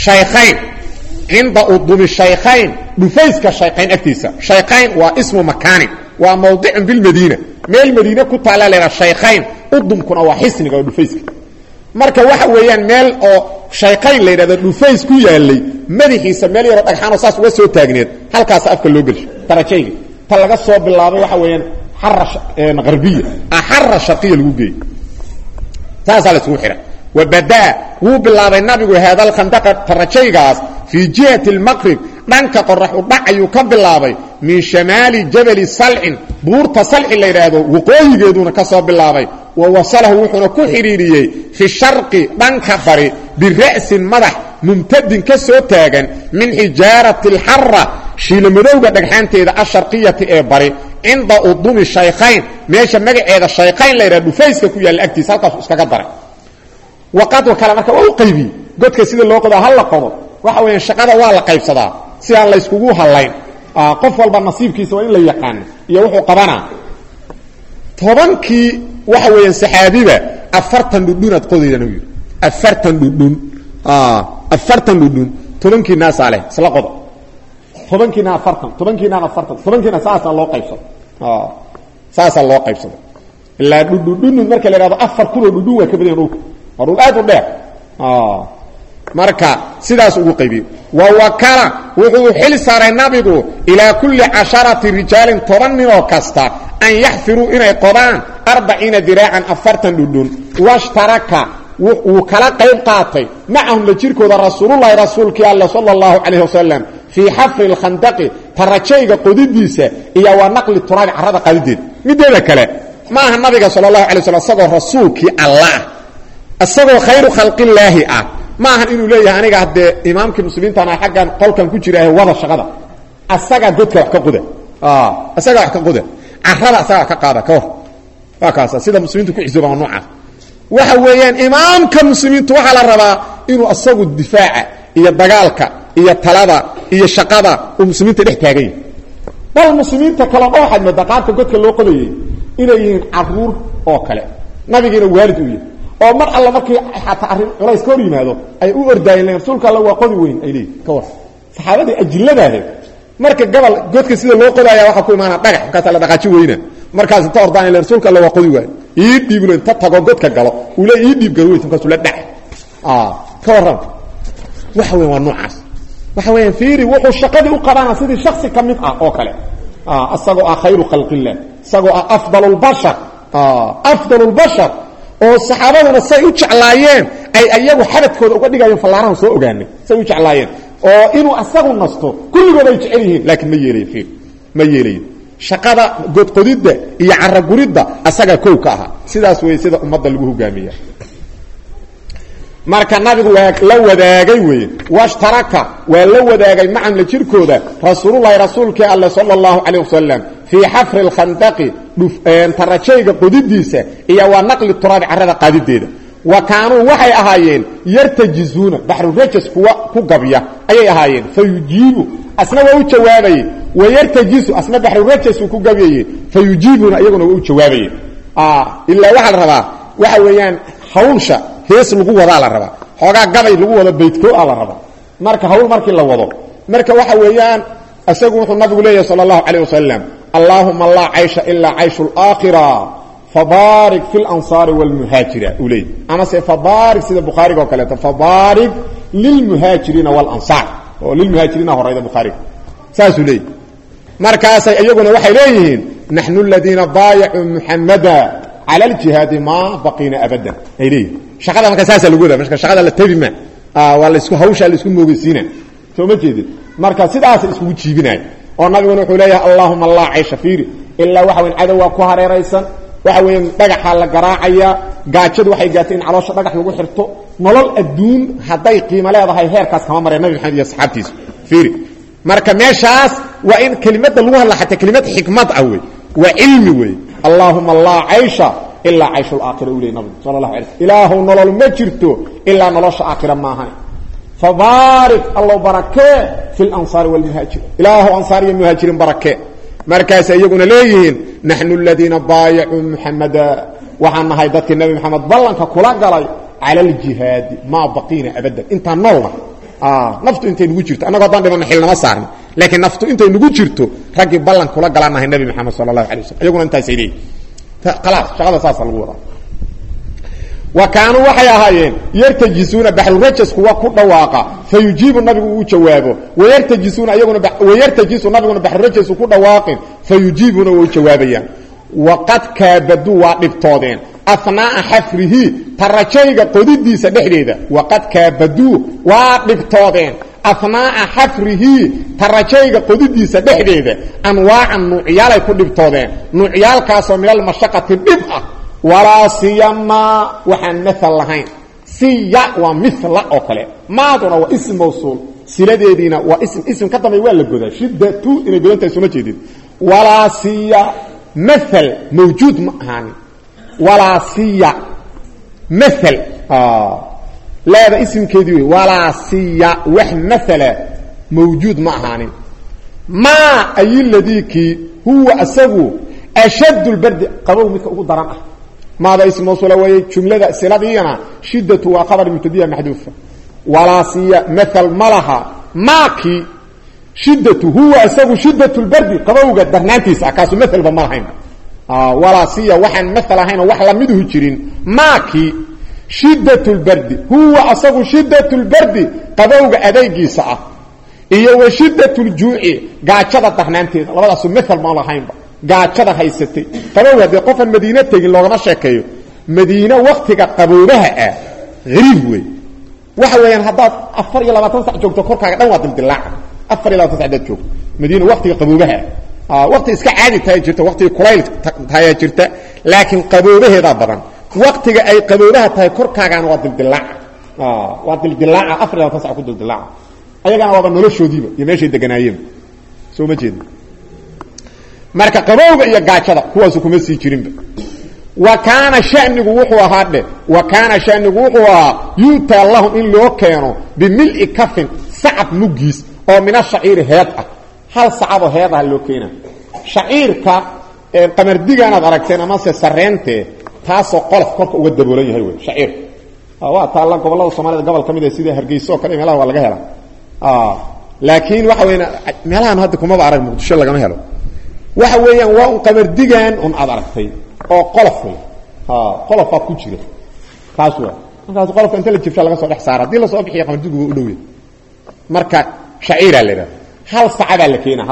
الشيخين بفيسك الشيخين اكتيسا شيخين واسم مكان وموضع بالمدينه من المدينه كتالا لنا الشيخين قدوم كنا وحسنغا بفيسك marka waxa weeyaan meel oo shayqayn leeyahay dhufays ku yaalay madaxiisa meel yar dhagxaan saas uga soo taagneed halkaas afka loo gelsho tarajayga ta laga soo bilaabo waxa weeyaan xarash maghribiya xarra sharqiya lagu geey taas la isku xira wabada wuu bilaabay nabigu hadal khandaq tarajaygaas fi jihati al-maghrib dhanka qorax u dhacayu ka bilaabay min shamaali jabal sal'in buurta sal'i leeyahay waqooyigeeduna ka soo bilaabay ووصله وحنا كحريريي في الشرق دنك بري برأس مدح ممتد كسو تاغن من حجارة الحرة شيل مدوغا دغحانتيدا الشرقية ee bari inda udum shaykhayn meesha magaceeda shaykhayn la yiraahdo fayska ku yaal agtiisa halkaas iskaga daray waqad kala marka uu qaybi godka sida loo qodo hal la qodo waxa weeyaan shaqada waa la qaybsadaa si aan la iskugu halayn qof walba nasiibkiisa waa in la yaqaan iyo wuxuu qabanaa tobankii waxa weeyaan saxaabiga 40 dhudhunad qodeydana wiil 40 dhudhun 40 dhudhun tobankii naas ale isla qodo tobankiina 40 tobankiina 40 tobankiina saasa loo qaybsado saasa loo qaybsado ila dhudhun marka la yiraahdo 4 kulo dhudhun waa ka badan dhulka oo aad u dheer marka sidaas ugu qaybiyo wa wakala wuxuu xil saaray nabigu ila kulli 10 rijaalin tobannin oo kasta an yaxfiru inay qodaan 40 diraacan 40 dhudhun washtaraka وكلا قيب قاطي معهم لجيركودا رسول الله رسولك الله صلى الله عليه وسلم في حفر الخندق ترجيغ قديديسا يا ونقل التراب عرض قديد ميدهدا كله ما النبي صلى الله عليه وسلم سغو رسولك الله اسغو خير خلق الله ما انه ليه انيغا هاد امامك المسلمين تانا حقا قولكان كجيره ودا شقدا اسغا dadka wax ka quda اسغا wax ka quda عرض اسغا ka qaada ka wakaasa sida muslimiintu ku xisooban nooca waxa weeyaan imaamka muslimiintu waxa la rabaa inuu asagu difaaca iyo dagaalka iyo talada iyo shaqada uu muslimiinta dhex taagay bal muslimiinta kala waxad madaqaadka godka loo qodayay inay yihiin caruur oo kale nabigeena waalid u yahay oo mar alla markii xataa arrin culays ka hor yimaado ay u ordaayeen rasuulka Allah waa qodi weyn ay leeyihiin ka war saxaabadii ajilladaah marka gabal godka sida loo qodayaa waxa ku imaana dhagax ka tala dhaqaaji weyna markaas inta ordaan ilaa rasuulka Allah waa qodi weyn ii dhiiblo inta tago godka galo uu leeyahay ii dhiib garweyn kaas la dhax ka waran waxa weyn waa noocaas waxa weyn fiiri wuxuu shaqadii u qabana sidii shakhsi kamid ah oo kale asagoo khayru khalqillah asagoo afdalul bashar oo saxaabaduna say u jeclaayeen ay ayagu xabadkooda uga dhigayeen fallaaraha soo ogaanay say u jeclaayeen oo inuu asagu nasto kulligood ay jecel yihiin laakiin ma yeelay fiir ma yeelay shaqada godqodida iyo caraguridda asaga koow ka aha sidaas way sida ummadda lagu hogaamiyaa marka nabigu waa la wadaagay weey washtaraka waa la wadaagay macam la jirkooda rasuulullaahi rasuulkii Allah sallallahu alayhi wasallam fi hafr al-khandaq tarajayga qodidiisa iyo waa naqli turaab carrada qadideeda wa kaanu waxay ahaayeen yartajizuna bahru rajis kuwa ku gabiya ayay ahaayeen fayujibu asna waa u jawaabay ويرتجس اسنا بحر رجس ku gabeeyay fayujibuna iyaguna uu jawaabay illa waxa la rabaa waxa weeyaan hawsha hees lagu wada la rabaa xoga gabay lagu wada beedko la rabaa marka hawl markii la wado marka waxa weeyaan asagu wuxuu nabigu leeyahay sallallahu alayhi wasallam allahumma la aisha illa aishul akhirah fabarik fil ansar wal muhajira ulay ama se fabarik sida bukhari oo kale fabarik lil muhajirin wal ansar oo lil muhajirin horayda bukhari saasulay markaas ayaguna waxay leeyihiin nahnu alladina baay'u muhammada ala aljihad ma baqina abadan ay leeyihiin shaqada markaas saasa lagu wada marka shaqada la tabima wala isku hawsha la isku moogaysiina soo ma jeedid marka sidaas isku jiibinay oo nabiguna wuxuu leeyahay allahumma la aisha fiiri illa waxa weyn adawa ku hareeraysan waxa weyn dhagaxa la garaacaya gaajadu waxay gaatay in caloosha dhagax lagu xirto nolol adduun haday qiimo leedahay heerkaas kama maray nabi maxamed iyo saxaabtiisa fiiri marka meeshaas waa in kelimada lagu hadla xataa kelimad xikmad ah way wa ilmi way allahumma la aisha illa aishul aakhirah ulay nabi sallallahu alayhi ilaahu nolol ma jirto illa nolosha aakhirah ma ahan fabarik allah baraka fil ansar wal muhajir ilaahu ansar iyo muhajirin baraka markaas ayaguna leeyihiin nahnu alladina baay'u muhammada wa anna haydati nabi muhammad ballanka kula galay ala al jihad ma baqina abadan inta noolna naftu intay nugu jirto anaga hadaan dhiman xilnama saarno laakiin naftu intay nugu jirto ragii ballan kula galanahay nabi maxamed sallallahu alayhi wasallam ayaguna intaas ay leeyihiin khalaas shaqada saas lagu wada wa kaanu waxay ahaayeen yartajisuna bahru rajis kuwa ku dhawaaqa fayujibu nabigu uu jawaabo wayartajisuna ayaguna wayartajisu nabiguna bahru rajis ku dhawaaqin fayujibuna uu jawaabayaan waqad kaabadu wa dhibtoodeen أثناء حفره ترجيغا قديديسا دخديدا وقد كابدوا وادبتودين أثناء حفره ترجيغا قديديسا دخديدا أنواع النوعيال كدبتودين نوعيال كاسو من المشقة الدفع walaa siyama waxaan maal lahayn siya waa mila oo kale maaduna waa ism mawsuul siladeediina waa ism ka dambeey waa la godaa shiddatu inay godantahay soo jeedid walaa siya maal mawjuud ma ahaan walaa siya maal laada ismkeedii walaa siya wax maala mawjuud ma ahaanin ma ay alladhi huwa asagu ashad albardi qabow midka ugu daran ah maada ism mawsuula way jumlada siladiina shiddatu wa khabar mubtadi'a mahdufa wala siya mathal malaha maki shiddatu huwa asagu shiddatu albardi qabowga darnaantiisa kaasu mathal ba malahayn wala siya waxan mathal ahayn wax la midu jirin maki shiddatu albardi huwa asagu shiddatu albardi qabowga adaygiisa ah iyo wa shiddatu aljuu'i gaajada darnaanteeda labadaas mathal ma lahayn gaajada haysatay qabowga de qofan madiina tagin loogama sheekeeyo madiina waqtiga qabowbaha ah gariib way waxa weeyaan hadaad 24 saac joogto korkaaga dhan waa dildilaac 24 saac dad joogto madiina waqtiga qabowbaha waqti iska caadi tahay jirta waqtiga kulayl tahay jirta laakiin qabowbaheeda badan waqtiga ay qabowbaha tahay korkaaga waa dildilaac waa dildilaac 24 saac ku dildilaac ayagana waa noloshoodiiba iyo meeshay deganaayeen soo ma jeedin marka qabowga iyo gaajada kuwaas kuma sii jirinba wa kana sha'nigu wuxuu ahaade wa kana sha'nigu wuxuu ahaa yuta lahum in loo keeno bimil'i kafin sa'ab mugis oo min ash-sha'ir heed ah hal sa'ab heed ah loo keena sha'irka qamardigan aad aragteen ama sareente taasoo qolof korka uga daboolan yahay way sha'ir waa taala gobolada Soomaalida gobol kamid ah sida Hargeysa oo kale meelaha waa laga helaa laakiin waxa weeyna meelahan hadda kuma arag Muqdisho laga helo waxa weeyaan waa un qamardigan on aad aragtay oo qolof qolofa ku jira taas waa markaas qolofka inta la jifsha laga soo dhex saara hadii la soo bixiyo qamardigu u dhow yahay marka shaciira leeyahay hal saacada la keenaa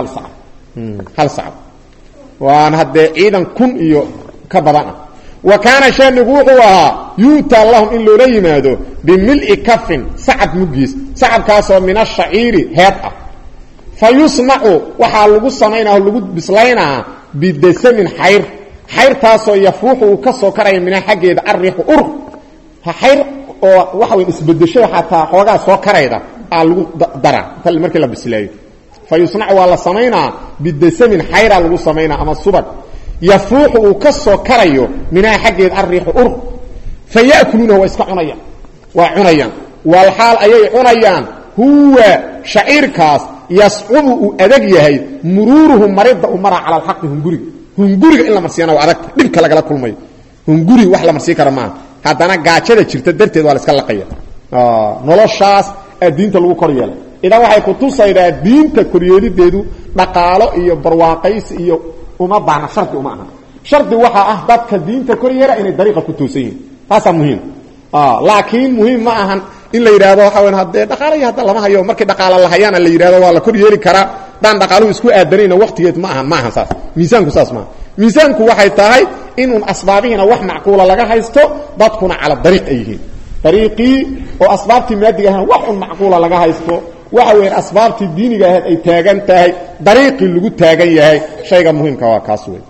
hal saac waan hadda ciidan kun iyo ka badan wa kana shanigu wuxuu ahaa yuta lahum in loo yimaado bimil'i kafin sa'ab mugis sa'ab kaasoo min ash-sha'iri heed ah fayusna'u waxa lagu sameeynaa lagu bislaynaa bidasamin xayr taasoo yafuuxu ka soo karay min xageeda arriixu xayr oo waxa weyn isbedesho xataa xoogaa soo karayda lagu dara tal markii la bislaayo fayusna'u wala sameeynaa bidasamin xayra lagu sameeynaa ama subag yafuuxu ka soo karayo min xageeda arriixu fayakuluna wa iska cunayaan wal xaal ayay cunayaan huwa sha'irkaas yas'ubu adag yahay mururuhu marida umara ala alhaq hunguriga in la marsiyana waa adag dhibka laga kulmay hunguri wax la marsiin kara ma hadana gaajada jirta darteed waa la iska laqaya noloshaas diinta lagu koryeelay ida waxay ku tusaydaa diinta koryeelideedu dhaqaalo iyo barwaaqays iyo uma baana sharti uma aha sharti waxa ah dadka diinta koryeela inay dariiqa ku toosan taas muhiim laakiin muhiim ma ahan in la yiraahdo waxa weyn hadda dhaqaalaha hadda lama hayo markii dhaqaala la hayana la yiraahdo waa la kor yeeli kara dhan dhaqaaluhu isku aadanayna waqtigeed ma aha saas miisaanku saas ma miisaanku waxay tahay in asbaabihina wax macquula laga haysto dadkuna ala dariiq ayhiin dariiqi oo asbaabti maadiga ah wax macquula laga haysto waxa weyn asbaabti diiniga ah ay taagan tahay dariiqi lagu taagan yahay shayga muhiimka waa kaas weey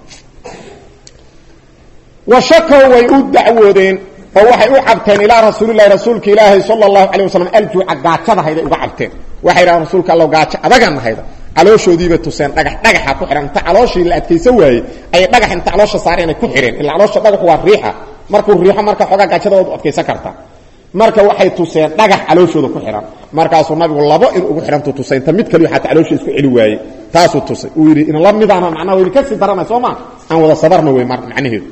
wa shakaw way u dacwoodeen oo waxay u cabteen ila rasuulka ilaahi sallallahu alayhi wasallam aljuuca gaajada hayday uga cabteen waxay raad rasuulka Allah gaajo adagan hayda calooshoodiiba tuseen dhagaxa ku xiran ta calooshii la adkaysan waayay ay dhagax inta caloosha saareen ku xireen ila caloosha dhagax waa riixa markuu riixo marka xogaa gaajada u adkaysan karta marka waxay tuseen dhagax calooshooda ku xiran markaasuu nabigu labo in ugu xirantu tuseen ta mid kale waxa caloosha isku celi waayay taasuu tusay uu yiri in la midana macnaheedu way ka sii daranay Soomaa aan wada sabarna way macnaheedu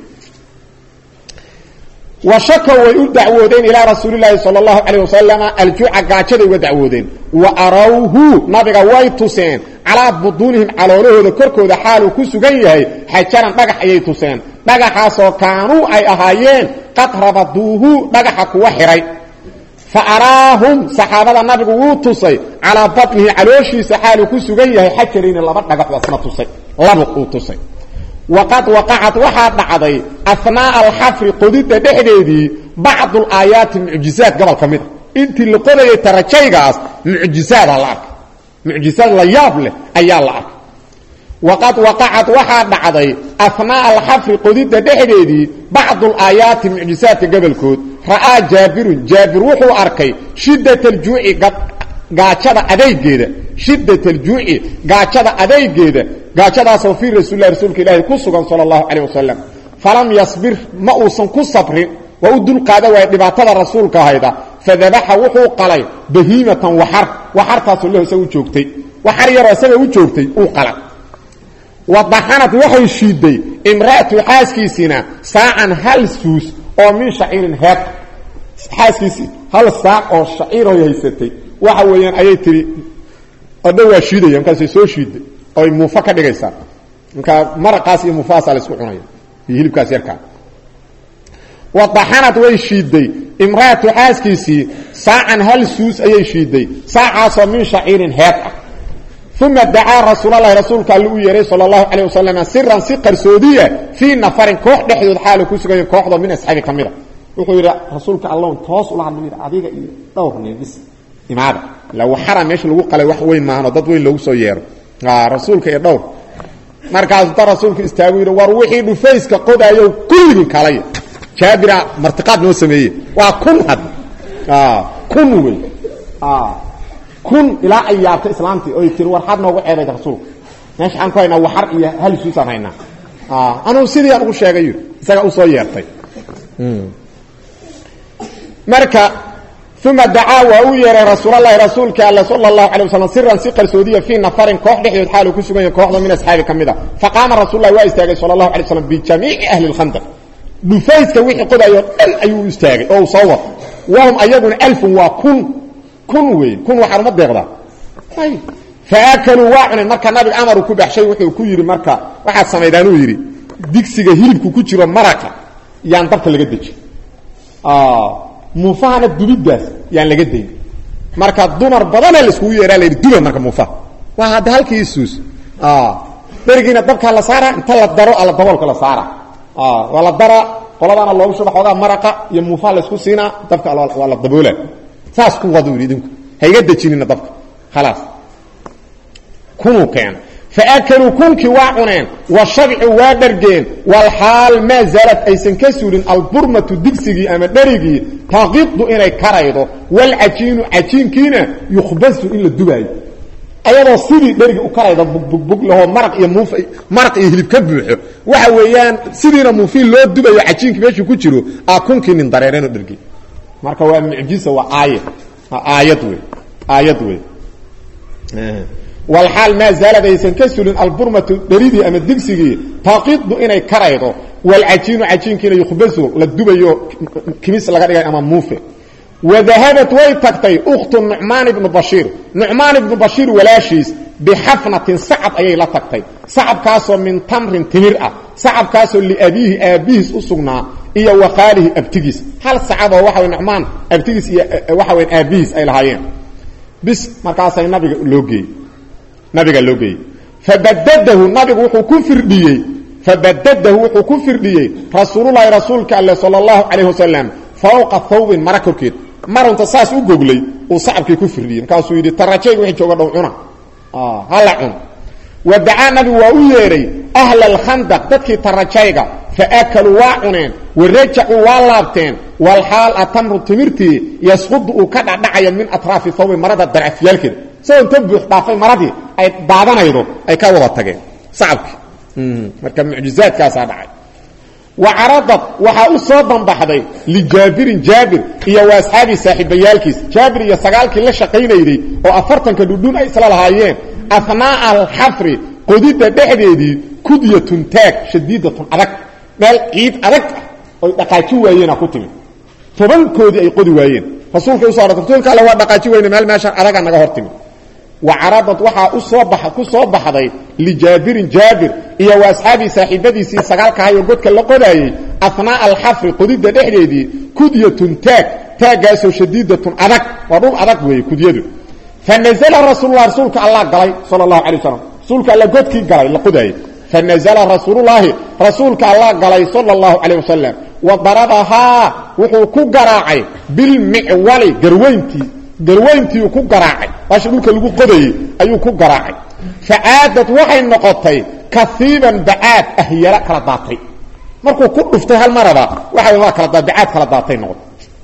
وشكوا يدعوودين إلى رسول الله صلى الله عليه وسلم الجوع قاعدة ودعوودين وأروه نبغى ويتسين على بطونهم على له ذكركوا ذا حاله كسجيه حجرا بقى حيتسين بقى حاسو كانوا أي أهايين قد ربطوه بقى حكوا حري فأراهم صحابة النبي وتسي على بطنه علوشي سحاله كسجيه حجرين الله بقى وصنا تسي لبقوا تسي وقد وقعت وحد عضي أثناء الحفر قديت دحديدي بعض الآيات معجزات قبل كمية انت اللي قضي تركيغاس معجزات الله معجزات لا ياب له ايا الله وقد وقعت وحد عضي afnaa alxafri qodidda dhexdeedii bacdu alaayaati mucjisaadka gobolkood ra'aa jaabir wuxuu arkay shiddat aljuuci gaajada adaygeeda shiddat aljuuci gaajada adaygeeda gaajadaasoo fii rasuulillahi rasuulka ilaahi ku sugan sala allahu calayh wasalam falam yasbir ma uusan ku sabrin waa u dulqaada waaya dhibaatada rasuulka hayda fadabaxa wuxuu qalay bahiimatan waxartaasoo lahu isaga u joogtay waxar yaroo isaga u joogtay uu qalay wadaxanad waxay shiiday imra'atu xaaskiisina saacan hal suus oo min shaciirin heed xaaskiisii hal saac oo shaciiroo haysatay waxa weeyaan ayay tiri adhow waa shiidaya markaasay soo shiiday oy muufa ka dhigaysaa markaa maraqaas iyo muufaasaa la isku cunaya iyo hilibkaas yarkaa wadaxanad way shiiday imra'atu xaaskiisii saacan hal suus ayay shiiday saacaasoo min shaciirin heed ah uma dacaa rasuulalahi rasuulka alli u yeehay sal اlahu alيه wasalam siran si qarsoodiya fii nafarin koox dhexdood xaala ku sugayen kooxdoo min asxaabi ka mida wuxuu yidhi rasuulka allon toos ula hadla adiga iyo dhowr nin bis imaada ila waxara meesha lagu qalay wax weyn maahanoo dad weyn loogu soo yeero rasuulka iyo dhowr markaasuu ta rasuulka istaagu yidhi war wixii dhufayska qodayo kulligii kalaya jaabira martiqaad noo sameeye waa kun had kun wey kun ilaa ay yaabtay islaamtii oy tiri war xad noogu ceebayda rasuulka meesha aan ku haynaa waxar iyo hal suusaan haynaa anuu sidii aan ugu sheegay yidhi isaga u soo yeertay marka uma dacaa waa u yeeray rasuulalahi rasuulka alle sala allahu alay wasalam siran si qarsoodiya fii nafarin koox dhexdood xaalu ku sugan yahay kooxda min asxaabi ka mida faqaama rasuululahi waa istaagay sala allahu alay waslam bijamiici ahli lkhandaq dhufayska wixii qodayo dhan ayuu istaagay oo uu soo wato wahum ayaguna alfun waa kun wey kun waxaan uma deeqdaa faakaluu waa cuneen marka nabiga amaru ku baxshay wuxuu ku yidhi marka waxaad samaydaanuu yidhi digsiga hilibku ku jiro maraqa yaan dabka laga deji muufahana dubiddaas yaan laga dayn marka dumar badana laiskugu yeehaa la yidhi duba marka muufaha waa hadda halkii isuus berigiina dabkaa la saara inta la daro alla daboolka la saara waa la dara qoladaana loogu shuba xoogaa maraqa iyo muufaha laysku siinaa dabka waa la daboola saas ku wadu yidhi idinku hayga dejinina dabka khalaas kunuu keena faakaluu kunkii waa cuneen washabcu waa dhargeen walxaal maa zaalad aysan ka suulin alburmatu digsigii ama dherigii taqidu inay karaydo walcajiinu cajiinkiina yukhbasu in la dubaayo ayadoo sidii dherigii u karaydo bugbug lahoo maraq iyo hilib ka buuxo waxa weeyaan sidiina muufiin loo dubayo cajiinkii meeshuu ku jiro kunkii nin dareereenoo dhergi marka waa mucjiza waa aayad wey walxaal maa zaalad aysan ka sulin alburmatu dheridii ama digsigii taqidu inay karaydo walcajiinu cajiinkiina yukhbasu la dubayo kimis laga dhigay ama muufe wadahabat way tagtay ukhtu nucmaan ibnu bashiir walaashiis bixafnatin sacab ayay la tagtay sacabkaasoo min tamrin timir ah sacabkaasoo liabiihi aabbihiis u sugnaa iyo waqaalihi abtigiis hal sacaboo waxa nucmaan abtigiis iyo waxa weyn aabbihiis ay lahaayeen bis markaasay nabiga loo geeyey fabadadahu nabigu wuxuu ku firdhiyey rasuululahi rasuulka alle sala allahu calayh wasalam fawqa thawbin mara korkeed marunta saas u goglay uu sacabkii ku firdhiyey markaasuu yidhi tarajayga wixii jooga dhow cuna hala cun wadacaa nabigu waa u yeedhay ahla alkhandaq dadkii tarajayga faakaluu waa cuneen warajacuu waa laabteen walxaal atamru timirtii yasqudu uu ka dhacdhacaya min atraafi thawbi marada darafyaalkeeda isagoo inta buux dhaafay maradii ay daadanaydo ay ka wada tageen sacabkii marka mucjizaadkaasaa dhacay wacaradad waxaa u soo banbaxday lijaabirin jaabir iyo wa asxaabii saaxiibayaalkiis jaabir iyo 9kii la shaqaynayday oo 40ka dhudhun ay isla lahaayeen afnaa'a alxafri qodidda dhexdeedii kudyatun taag shadiidatun adag meel ciid adag ah oy dhaqaaji waayeena ku timid tobankoodii ay qodi waayeen rasuulka u soo aragtay rasuulka alla waa dhaqaaji weyne meel meeshan adaga naga hor timid wacaradad waxaa ku soo baxday lijaabirin jaabir iyo wa asxaabii saaxiibadiisii 9ka hayoo godka la qodaayey afnaa'a alxafri qodidda dhexdeedii kudyatun taaggaasoo shadiidatun adag waa dhul adag weeye kudyadu fanazla rasuulka allah galay sala allahu alay wasalam rasuulka alla godkii galay la qodaayey fanazla rasuululaahi rasuulka allah galay sala allahu calayh wasalam wa darabahaa wuxuu ku garaacay bilmicwali garweyntii ku garaacay baasha dhulka lagu qodayey ayuu ku garaacay facaadad waxay noqotay kaiiban bacaad ahyala kala daatay markuu ku dhuftay hal maraba waxa waa kala bacaad kala daatay noqon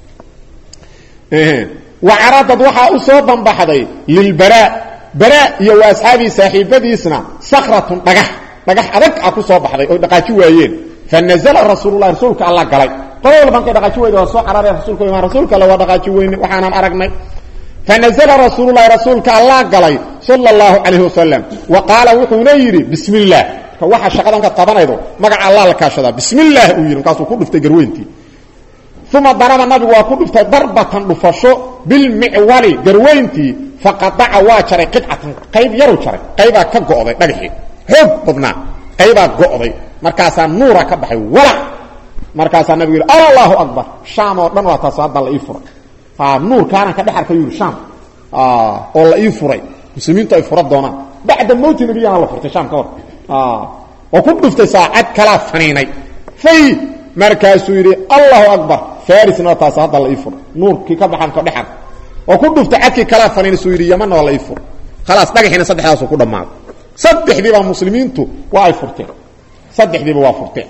wacaradad waxaa u soo banbaxday lilbaraa baraa iyo waa asxaabii saaxiibadiisna sakratun dhagax adag ah ku soo baxday oo dhaqaaji waayeen fanazala rasuulullahi rasuulka alla galay qolol bankay dhaqaaji weyday waa soo carareen rasuulka imaan rasuulka alla waa dhaqaaji weyne waxaanan aragnay fanazala rasuulullahi rasuulka alla galay sallallahu alayhi wasallam wa qaala wuxuuna yidhi bismillah ka waxa shaqadan ka qabanaydo magaca alla la kaashada bismillah uu yidhi kaasuu ku dhuftay garweyntii uma daraba nabigu waa ku dhuftay darbatan dhufasho bilmicwali garweyntii faqadaca waa jaray qidcatan qayb yaru jaray qaybaa ka go'day dhagaxii xoog badnaa qaybaa go'day markaasaa nuura ka baxay walac markaasaa nabigu yidhi allahu akbar shaam oo dhan waa taas hadda la ii furay nuurkaana ka dhex arkay yidhi shaam oo la ii furay muslimiintu ay fura doonaan bacda mowti nabiyana la furtay shaam ka hor oo ku dhuftay saacad kalaa faniinay fay markaasuu yidhi allahu akbar farisna waa taas hadda la ii furay nuurkii ka baxan ka dhex arkay oo ku dhuftay cadkii kalaa faniinasuu yidhi yamanna waa la ii furay khalaas dhagaxiina saddexdaasuu ku dhammaaday saddexdiiba muslimiintu waa ay furteen saddexdiiba waa furteen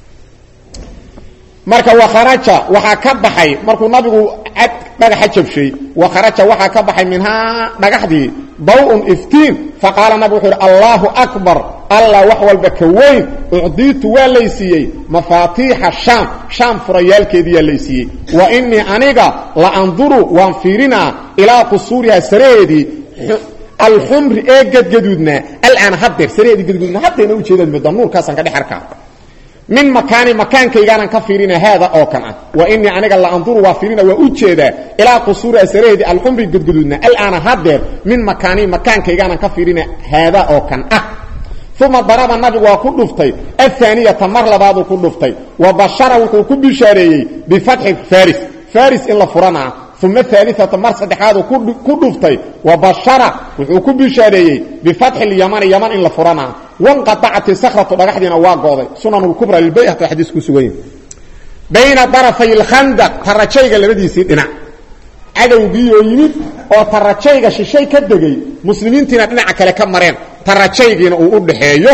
marka wakharaja waxaa ka baxay markuu nabigu cad dhagaxa jabshay wakharaja waxaa ka baxay minhaa dhagaxdii daw-un iftiin faqaala nabigu wuxuu yidhi allaahu akbar allah wax walba ka weyn ucdiitu waa laysiiyey mafaatiixa shaam furayaalkeediyaa laysiiyey wa inii aniga la anduru waan fiirinaa ilaa qusuurihaa saraheedii alxumri ee gadgaduudnaa alaana haddeer saraheedii gadgaduudnaa haddayna ujeedaan moodaa nuurkaasaan ka dhex arkaa min makaani makaankaygaanaan ka fiirina haada oo kan ah wa inii aniga la anduru waa fiirina waa u jeedaa ilaa qusuuriha saraheedii alxumri gadgaduudnaa alaana haddeer min makaani makaankaygaanaan ka fiirina haada oo kan ah uma daraba nabigu waa ku dhuftay ahaaniyata mar labaaduu ku dhuftay wa bashara wuxuu ku bishaareeyey bifatxi faris in la furanaa uma aaliata mar saddexaaduu ku dhuftay wa bashara wuxuu ku bishaareeyey bifatxi lyamani yaman in la furanaa wanqaacati sakratu dhagaxdiina waa go'day sunanulkubra lilbayhaqi xadiis ku sugan yahi bayna darafay lkhandaq tarajayga labadiisii dhinac cadowgiioo yimid oo tarajayga shishay ka degay muslimiintiina dhinaca kale ka mareen tarajaygiina uu u dhaxeeyo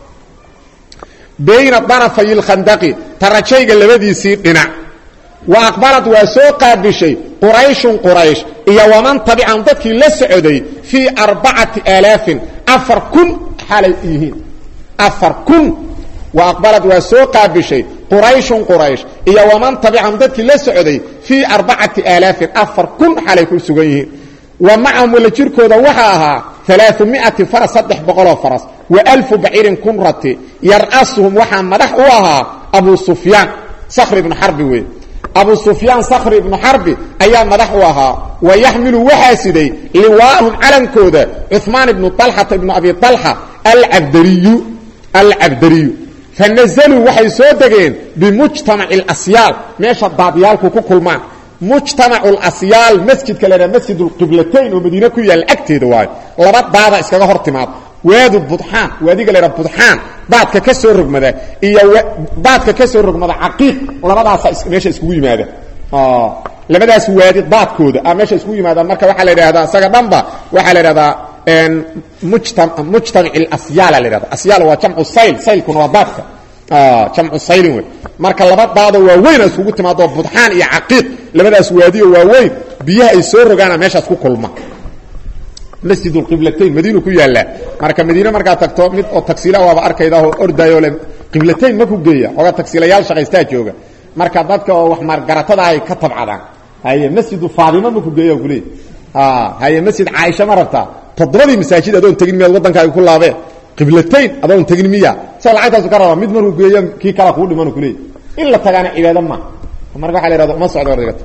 bayna darafay lkhandaqi tarajayga labadiisii dhinac wa aqbalad waa soo qaabishay qurayshun quraysh iyo waman tabicahum dadkii la socday fii 4000 4000 xalay yihiin 4000 wa aqbalad waa soo qaabishay qurayshun quraysh iyo waman tabicahum dadkii la socday fii 4000 4000 xalay ku sugan yihiin wa macahum wala jirkooda waxaa ahaa 300 faras 300 faras wa 1000 baciirin kunrati yar'asuhum waxaa madax u ahaa abu sufyaan sakhr ibn harbi wey abu sufyaan sakhr ibn harbi ayaa madax u ahaa wa yaxmilu waxaa siday liwaahum calankooda cuثmaan ibnu طalxata ibnu abi طalxa alcabdariyu fanazaluu waxay soo degeen bimujtamaci اlasyaal meesha daadyaalku ku kulmaan mujtamacu اlasyaal masjidka la yidhaha masjid اlqiblatayn oo madiine ku yaalla agteeda waayo laba daada iskaga hor timaad waadu budxaan waadiga la yidhaha budxaan daadka ka soo rogmada iyo daadka ka soo rogmada caqiiq labadaasa meesha iskugu yimaada labadaas waadi daadkooda meesha iskugu yimaada marka waxaa la yidhahdaa isaga dhanba waxaa la yidhahdaa mujtamac اlasyaal la yidhahda asyaal waa jamcu sayl saylkuna waa daadka jamcu saylin wey marka laba daado waaweyn ay iskugu timaado budxaan iyo caqiiq labadaas waadiyo waaweyn biyaha ay soo rogaana meeshaas ku kulma masjid اqiblatayn madiinu ku yaala marka madiine markaa tagto mid oo tagsiila waaba arkayda oo ordaayo le qiblatayn ma ku geeya oga tagsiilayaal shaqaystaa jooga marka dadka oo wax margaratada ay ka tabcadaan haye masjid faadima ma ku geeyo kulay haye masjid caaisha ma rabtaa todobadii masaajid adoon tagin miyaad wadankaaga ku laabeen qiblatayn adoon tagin miya soo lacagtaas ka raba mid markuu geeyo kii kala ku dhiman kulay in la tagaana cibaado ma marka waxa la yiraahdo uma socdo ordayga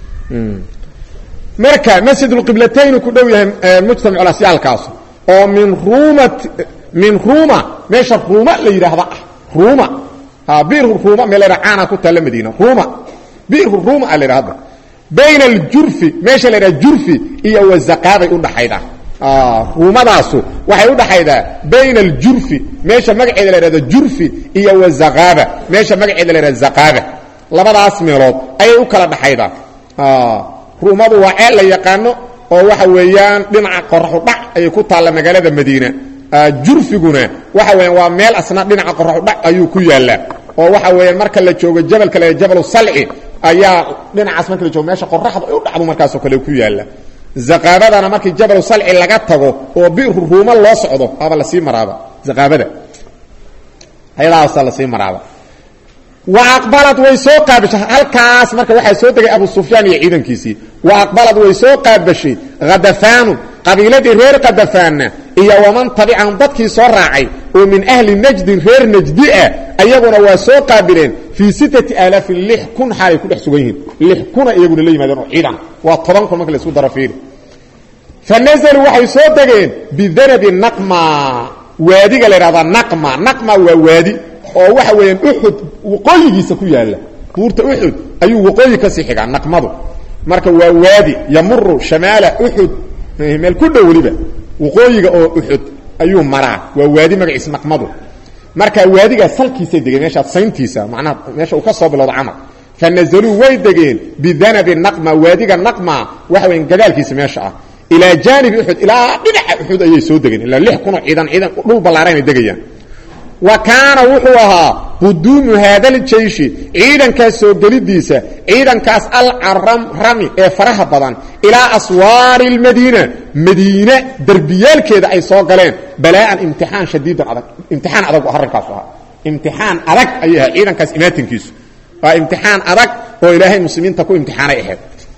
marka masjid الqiblatayn ku dhow yahay mujtamac al-asyaalkaas oo min ruma meesha ruma la yiraahdo ruma bir ruma meelada caana ku tala madiina ruma bir ruma la yiraahdo bayna al-jurfi meesha la yiraahdo jurfi iyo wazaqaabay u dhaxayda rumadaasu waxay u dhaxayda bayna al-jurfi meesha magaceeda la yiraahdo jurfi iyo wazaqaaba meesha magaceeda la yiraahdo zaqaaba labadaas meelood ayay u kala dhaxayda rumadu waa ceel la yaqaano oo waxa weeyaan dhinaca qorraxu dhac ay ku taala magaalada Madiina jurfiguna waxa weeyaan waa meel asna dhinaca qorax dhac ayuu ku yaala oo waxa weeyaan marka la joogo jabalka la jabal sal'i ayaa dhinacaas marka la joogo meesha qoraxda ay u dhacdo markaas oo kale ku yaala zaqaabadana markii jabal sal'i laga tago oo biir ruuma loo socdo aba la sii maraaba zaqaabada haydaas la sii maraaba wa aqbalat way soo qaabishay halkaas marka waxa soo degay Abu Sufyaan iyo ciidankiisii wa aqbalat way soo qaabishay Ghadafaan qabiiladii reer Ghadafaan iyo waman tabi'an dadkii soo raacay oo min ahli najd reer najdi ayaguna waa soo qaabileen fi 6000 kun xalay ku dhex sugan yihiin 6000 iyaguna la yimaadeen oo ciidan waa 10 kun marka la isku daro fiiri fanazalu waxay soo degeen bidanabi naqma waadiga la yiraahdo naqma waa waadi oo waxa weeyaan Uhud waqooyigiisa ku yaala buurta Uhud ayuu waqooyi ka sii xigaa naqmadu marka waa waadi yamuru shamaala Uhud meel ku dhow waliba waqooyiga oo Uhud ayuu maraa waa waadi magaciisa naqmadu marka waadiga salkiisa degay meesha sayntiisa macnaha meesha uu ka soo bilowdo amal fanazalu way degeen bidanabi naqma waadiga naqma waxa weyn gadaalkiisa meesha ah ila janib Uhud ila dhinaca Uhud ayay soo degeen ila 6 kun ciidan dhul balaaran ay degayaan wa kaana wuxuu ahaa quduum hada al-jaysh ciidan ka soo galidiisa ciidankaas al-rami ee faraha badan ila aswar al-madina madina darbiyalkeeda ay soo galeen balaan imtixaan shadiidan adag imtixaan adag arrinkaas ah imtixaan adag ayaa ciidankaas imaatinkiisu waa imtixaan adag oo ilaahay muslimiinta ku imtixaanay ahayd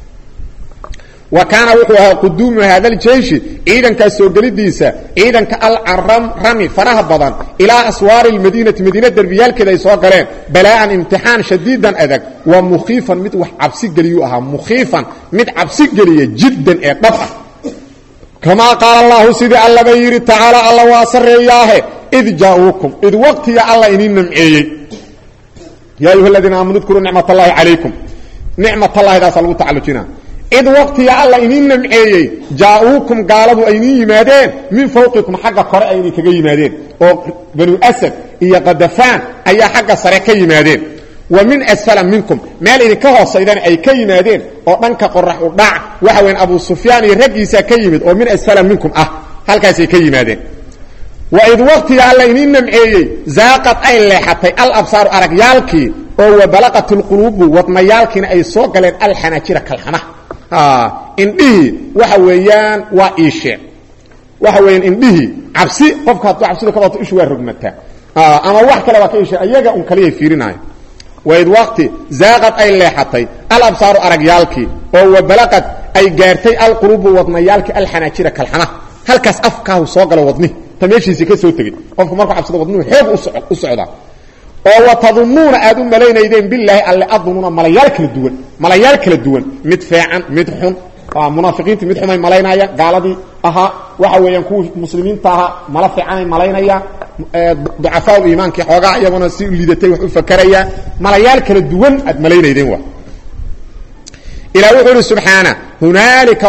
وكان وحوها قدوم هذا الجيش إذن كسو قلديسا إذن كالرمي فرها بضان إلى أسوار المدينة مدينة دربيال كذا يسوى قرين بلاء امتحان شديدا أذك ومخيفا مدوح عبسي قليوها مخيفا مد عبسي قليه جدا طبعا كما قال الله سيدي الله بيري تعالى الله واسر إياه إذ جاءوكم إذ وقت يا الله إنين نمعيي يا أيها الذين آمنوا اذكروا نعمة الله عليكم نعمة الله إذا صلوا تعالى جنا إذ وقت يا الله إنين نمعيي جاءوكم قالوا أيني يمادين من فوقكم حق قرأ أيني كجي يمادين بنو أسد إيا قدفان أي حق سريكي يمادين ومن أسفل منكم ما لين كهوس إذن أي كي يمادين وطنك قرح ودع وحوين أبو سفيان يرقيسا كيمد ومن أسفل منكم هل كاسي كي يمادين وإذ وقت يا الله إنين نمعيي زاقت أي اللي حتى الأبصار أرقيالكي وبلغت القلوب وطميالكين أي سوق لين الحناجير كالحمة indhihi waxa weeyaan waa iisheen waxa weeyaan indhihi cabsi qofka haduu cabsida ka wato ishu waa rugmata ama wax kale waa ka iisheen ayaga un kaliya fiirinayo wayd waqti zaaqad ay leexatay al absaaru aragyaalki oo balaqad ay gaartay al qulub wadnayaalki al xanaajira kalxama halkaas afkaahu soo galo wadni tameeshiisi ka soo tagay qofku markuu cabsida wadnuhu xoog u socda oo watadununa aad u maleeynayeen billahi alla adununa malayaal kala duwan mid fiican mid xun munaafiqiinta mid xumay maleynaya gaaladii aha waxa weeyaan ku muslimiinta aha mala fiican ay maleynaya ducafaa iimaanka xoogaa iyaguna si liidatay wax u fakaraya malayaal kala duwan aad maleeynayeen wa ila wuxuu subhana hunalika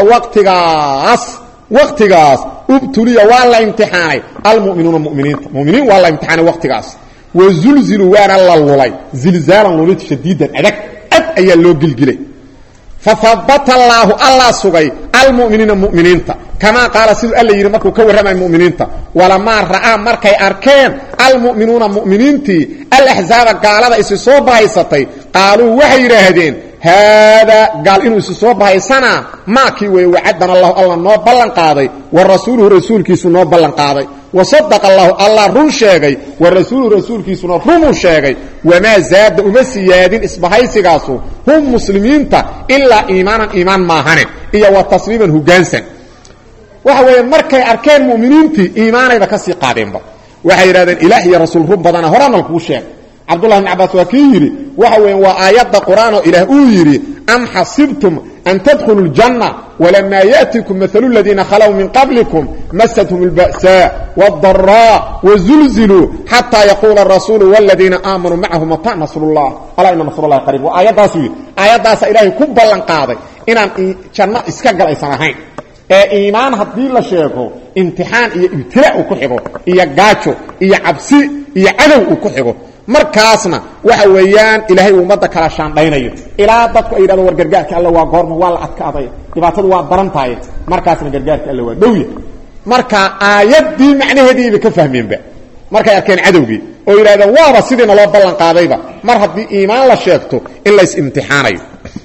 waqtigaas ubtuliya wala imtixaanay almu'minuna mu'miniin wala imtixaanay waqtigaas وزلزلوا وانا الله زلزالا لولت شديدا ادك ايا لو جلجلي فثبت الله سغي المؤمنين كما قال سيد الله يري markuu ka waramay mu'miniinta wala ma ra'a markay arkeen المؤمنون مؤمنينتي الاحزاب قالada is soo bahaysatay qaaluu waxay yiraahdeen هذا قال انه سو بايسنا ما كي وعدنا الله نو بلن قاداي والرسول رسولكيسو نو بلن قاداي وصدق الله رون شيغاي والرسول رسولكيسو نو رون شيغاي وما زاد ومسيادين اسبحيسغاسو هم مسلمين الا ايمان ما هن iyo وتصليبا هوغانسن waxa way markay arkeen muuminiinti iimaanayba ka sii qaadeenba waxay yiraahdeen ilaahi ya rasuul rub badana horana ku sheeg Abdullah ibn Abbas wakiri waxa weyn waa aayada quraano ilaah uu yiri am hasibtum an tadkhulu aljanna walamma ya'tikum mathalu alladhina khalaw min qablikum massatuhum alba'sa wad-dharra wazulzilu hatta yaqula ar-rasul walladhina amanu ma'ahu mata nasrullah ala inna nasrullahi qarib wa aayadaas ilaahi ku ballan qaaday inaan janna iska galaysan ahayn iimaan hadii la sheego imtixaan iyo ibtilaa ku xigo iyo gaajo iyo cabsi iyo cadow ku xigo markaasna waxa weeyaan ilaahay umada kala shaandaynayo ilaa dadku ay yiraahdo war gargaarka alla waa goorma waa la adkaaday dhibaatadu waa daran tahay markaasna gargaarka alla waa dhowya marka aayadii macnaheedii ka fahmeenba markay arkeen cadowgii oo yiraahdeen waaba sidina loo ballan qaadayba mar haddii iimaan la sheegto in la is imtixaanayo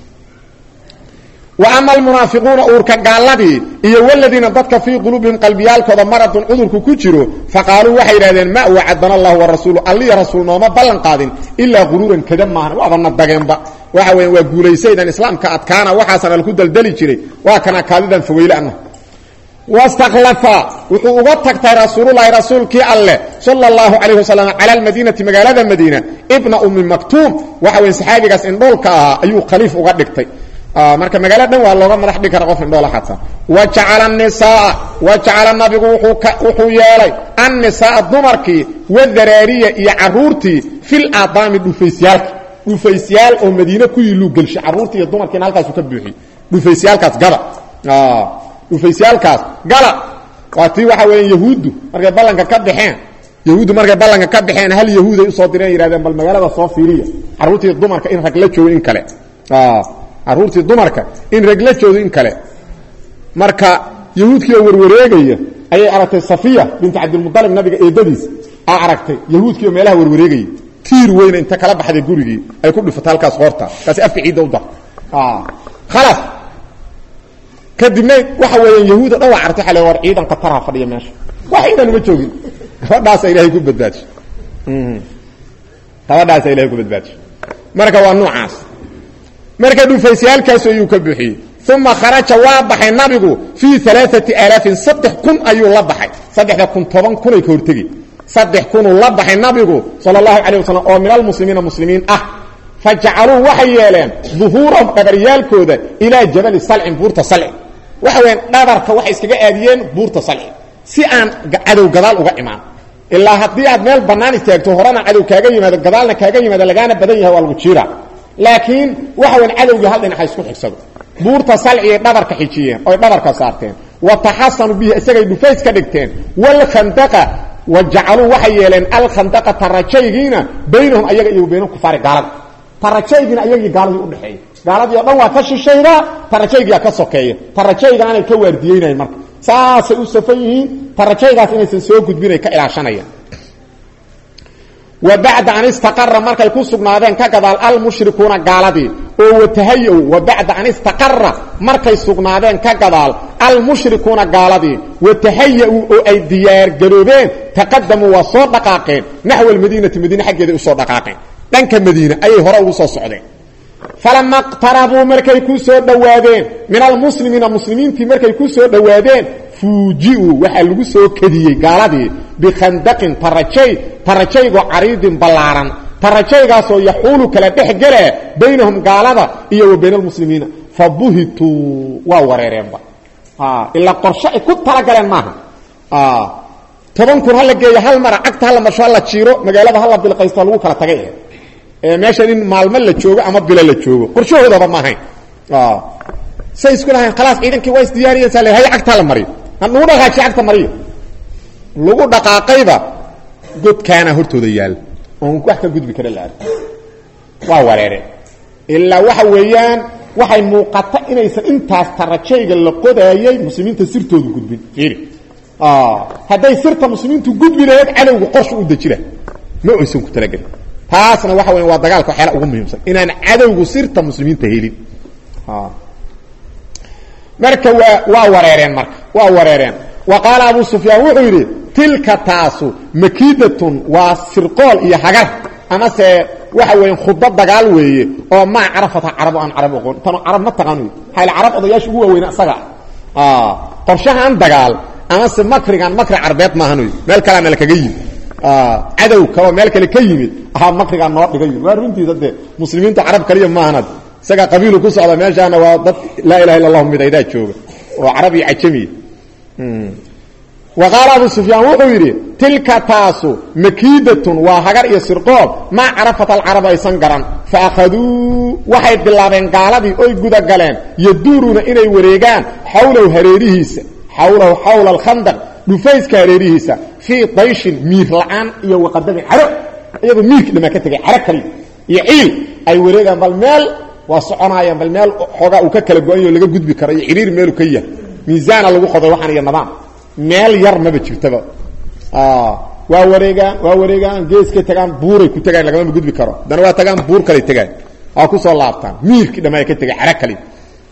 wa amal munafiquna urka gaaladii iyo walladina dadka fi qulubihim qalbiyalkooda maradun udurku ku jiro faqaalu waxay yiraahdeen ma wa'adana allah wa rasuuluhu alli rasuulna ma ballan qaadin illa gururan kada maahan waabana dageenba waxa weyn waa guuleysaydan islaamka adkaana waxaasan la ku daldali jiray waa kana kaadidan fogeeylaana واستخلفا وغتكت رسول الله رسولك الله صلى الله عليه وسلم على المدينة مقالة المدينة ابن أم مكتوم وحوين صحابيكاس ان دولك ايو خليف uga dhigtay marka magaalada waa looga madax dhigay qof indhool xataa waja'ala an-nisaa waja'ala nabigu wuxuu yeelay an-nisaa dumarkii wadaraariya iyo caruurtii fil aadami dhufaysyal oo madiina ku yilu galshay caruurtii iyo dumarkii halkaas ka buuxi dhufaysyalkaas gaba dhufaysyalkaas gala waati waxa weeyeen yahuudu markay ballanka ka baxeen hal yahuuday u soo direen yiraahdeen bal magaalada soo fiiriya caruurtii dumarka in rag la joogo in kale caruurtii dumarka in rag la joogo in kale marka yahuudkii warwareegaya ayay aragtay Safiya bint Abdul Muttalib nabiga eedadiis aragtay yahuudkii meelaha warwareegay tiir weyn inta kala baxday gurigii ay ku dhifatay halkaas qoorta kaasi afka ciid u daa خلاص kadibna waxa weeyaan yahuuda dhaw artay xalay war ciidan qatar fadhiya meesha waxa ma joogin fadhaas ilaahay ku badbaadiyo fadhaas ilaahay ku badbaadiyo marka waa noocaas marka dhufaysyalkaas ayuu ka bixiyay thumma kharaja wa baxay nabigu fi 3000 saddex ayuu la baxay 3,000 kun ay ka hortagi 3,000 la baxay nabigu sallallahu alayhi wasallam oo min muslimiin faj'alu wahyelan dhuhurum qabriyalkooda ila jabal sal'in buurta sal'in waxaween dhabarka waxay iskaga aadiyeen buurta sal'in si aan cadow gadaal uga imaan ilaa hadii aad meel banaan istaagto horana cadow kaaga yimaado gadaalna kaaga yimaado lagaana badan yahay waa lagu jiraa laakiin waxaween cadowga hal dhinac isku xigsado buurta sal'in dhabarka xijiyeen oo dhabarka saarteen wa tahasanu bihi isagay dhufays ka dhigteen wal khandaqa waj'alu wahyelan al khandaqa tarajayina baynahum ayaga iyo baynahum kufaar gaalada tarajaygina ayagii gaaladii u dhaxeeyay gaaladii oo dhan waa ka shisheeyda tarajayga ka sokeeyo tarajayga aanay ka waardiyeynay marka saasay u safan yihiin tarajaygaas inaysan soo gudbinay ka ilaashanayaan wa ba'da an istaqarra markay ku sugnaadeen ka gadaal al mushrikuuna gaaladii oo watahayu wa ba'da an istaqarra markay sugnaadeen ka gadaal al mushrikuuna gaaladii watahayu oo ay diyaar garoobeen taqaddamu wa soo dhaqaaqeen nahwa al madinati madina xageeda u soo dhaqaaqeen dhanka madiina ay hore ugu soo socdeen falamma qtarabu markay ku soo dhawaadeen min almuslimiina muslimiintii markay ku soo dhawaadeen fuujiu waxa lagu soo kadiyay gaaladii bi khandaqin tarajaygo ariidin balaaran tarajaygaas oo yaxulu kala dhexgala baynahum gaalada iyo baynal muslimiina fabuhitu wa wareereenba illa qorshe ku talagaleen maaha 10 kun hal geeyo hal mar agta hal mar la jiiro magaalada hal bilqaysto lagu kala tagay meesha in maalmo la joogo ama bila la joogo qorshahoodaba ma ahayn say isku lahayn khalaas ciidankii way diyaariyeen salay hay agta la mariyo anu dhaqaaji agta mariyo lagu dhaqaaqayba godkaana hortooda yaal oo wax ka gudbi kara la waa wareere illa waxa weeyaan waxay muuqata inaysan intaas tarajayga la qodaayay muslimiinta sirtoodu gudbin fiiri haday sirta muslimiintu gudbi lahayd cadowga qorshe u dajira ma oysan ku talagalin taasna waxa weyn waa dagaalka xeela ugu muhiimsan inaan cadowgu sirta muslimiinta helin marka waa wareereen وقال أبو سفيان وحيري تلك تاسو مكيدة وسرقال إيا حقر أما سي وحوين خضة دقال ويه وما عرفتها عرب عن عرب وقون تانو عرب ما تغانوي هاي العرب أضياش هو وين أصغع قرشها عن دقال أما سي مكرق عن مكر عربيات ما هنوي مال كلام لك جيد عدو كوا مالك لكيمي أها مكرق عن نوات جيد وارنتي ضد مسلمين تعرب كريم ما هند سقى قبيله كوس على ما جانا وضد لا إله إلا الله مدايدات شوف وعربي عجمي وقال أبو سفيان وحيري تلك تاسو مكيدة وهجر يسرقاب ما عرفت العرب يسنقرا فأخذوا واحد باللابين قالبي أي قد قالين يدورون إلي وريقان حوله هريريهيس حول الخندق نفيس كهريريهيس في طيش مير لعان وقدم عرق يدو ميك لما كتغي عرق كريم يعيل أي وريقان بالمال وصعنايا بالمال حقا وككل قوانيو لغا قد بكرا يعرير ميلو كيه ميزان لغو خضر وحان يا نظام meel yar maba jirtaba waa wareegaan geeska tagaan buuray ku tagaan lagama gudbi karo dana waa tagaan buur kale tagaan waa ku soo laabtaan miirki dhamay ka tagay xara kale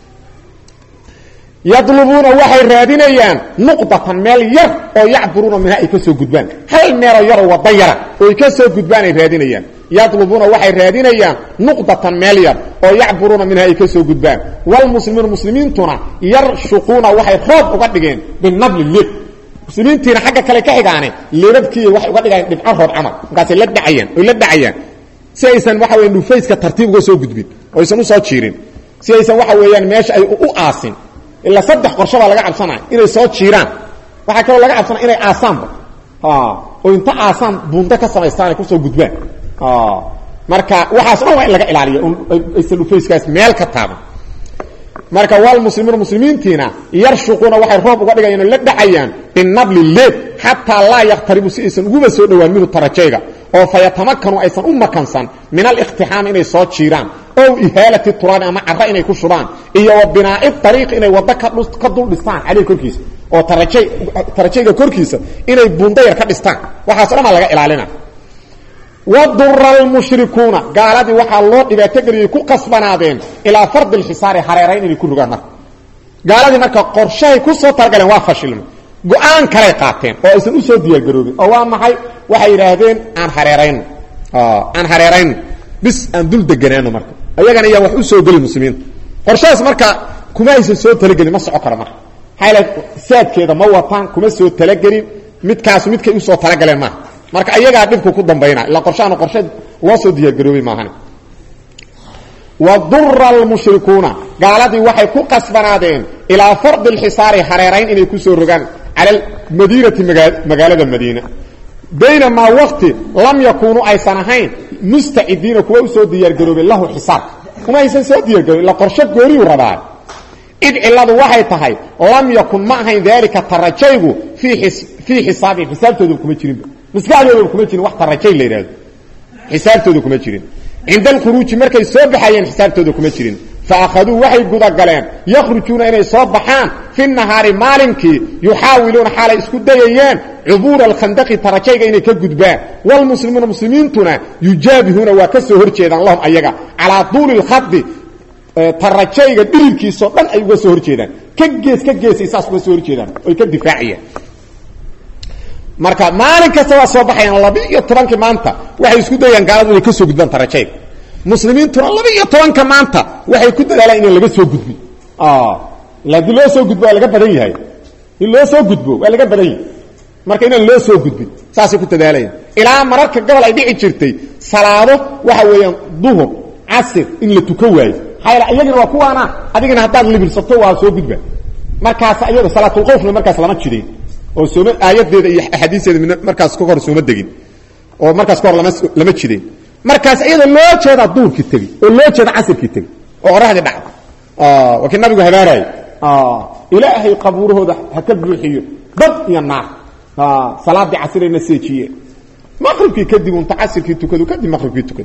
yadlubuna waxay raadinayaan nuqdatan meel yar oo yacburuna minha ay ka soo gudbaan hal meel yar oo wada yar oo ka soo gudbaan ay raadinayaan yadlubuna waxay raadinayaan nuqdatan meel yar oo yacburuna minha ay ka soo gudbaan wal muslimiintuna yarshuquna waxay roob uga dhigeen binabli lib muslimiintiina xagga kale ka xigaane leebabkii wax uga dhigayaan dhibco roob camal markaas la dhacayaan si aysan waxa weeyaan dhufayska tartiib uga soo gudbin oo aysan u soo jiirin si aysan waxa weeyaan meesha ay u aasin illa saddex qorshe baa laga cabsanaa inay soo jiiraan waxa kale laga cabsanaa inay aasaanba oo inta aasaan buunda ka samaystaan ku soo gudbaan marka waxaas dhan waa in laga ilaaliyo aysan dhufayskaas meel ka taaban marka wal muslimiintiina yarshuquna waxay roob uga dhigayaan la dhacayaan binabli lib hatta la yaqtaribu si aysan ugu soo dhawaan minu tarajayga oo fayatamakanu aysan u makansan min al-iqtiham inay soo jiiraan oo ihaalati turaan ama carra inay ku shubaan iyo binaa'i tariiq inay wada ka dul dhistaan cali korkiisa oo tarajayga korkiisa inay buundayar ka dhistaan waxaas dhan laga ilaalina wadurra al-mushrikuuna gaaladii waxaa loo dhibaato galiyay ku qasbanaadeen ilaa fard al-hisaar hareerayn inay ku rugaan marka gaaladii marka qorshahay ku soo targaleen waa fashilmay go'aan kale qaateen oo aysan u soo diyaar garoobin oo waa maxay waxay yiraahdeen aan hareerayn bis aan dul deganaano marka ayagana ayaa wax u soo gali muslimiinta qorshahaas marka kuma aysan soo talagelin ma soco karo marka hayla saadkeeda ma wataan kuma soo talagelin midkay u soo talagaleen marka ayaga dhibku ku dambeeyna ila qorshaana qorshe loo soo diyaar garoobay maahan wadurra al-mushrikuuna gaaladii waxay ku qasbanaadeen ilaa fard al-hisaar hareerayn inay ku soo rogaan على المدينة مقالة المدينة بينما وقت لم يكونوا أي سنهين مستعدين كوا سو ديار جروب الله حساب وما يسن سو ديار جروب لا قرشة جوري ورباع إذ إلا واحد تهاي لم يكن معه ذلك الترجيب في حسابه حسابته ذو كمتشرين بس قالوا ذو كمتشرين واحد ترجيب ليراد حسابته ذو كمتشرين عند الخروج مركز صباحين حسابته ذو كمتشرين فأخذوا وحي قد قلين يخرجون إلى صباحان في النهار مالنكي يحاولون حال اسكد ديان عبور الخندق ترجيغا إني كقدبان والمسلمين تنا يجابهون وكسو هرجيدان اللهم أيقا على طول الخط ترجيغا دليلكي صوتان أي وكسو هرجيدان كجيس إساس وكسو هرجيدان ويكدفاعية marka maalin kasta waa soo baxayaan 12 maanta waxay isku dayaan gaaladu inay ka soo gudbaan tarajay muslimiintuna 12 maanta waxay ku dadaalaan in laga soo gudbi laakiin loo soo gudbo laga badan yahay in loo soo gudbo waa laga badan yahay marka in loo soo gudbi saasi ku dadaalayaan ilaa mararka gobol ay dhici jirtay salaado waxa weeyaan duhur asr in la tuko waayo hayla iyagana waa kuwaana adigana hadaad libirsato waa soo gudba markaas ayada salaatul khawfna markaas lama jiray oo sooma aayadeeda iyo xadiiseeda markaas ka hor sooma degin oo markaas ka hor lama jiday markaas iyada loo jeeda duurkii tagi oo loo jeeda casirkii tagi oo oraahdi dhacdo wakin nabigu habaaray ilaahay qabuurahooda ha ka buuxiyo dad iyo naar salaadii casirayna seejiye maqribkii kadib unta casirkii tukado kadib maqribkii tukado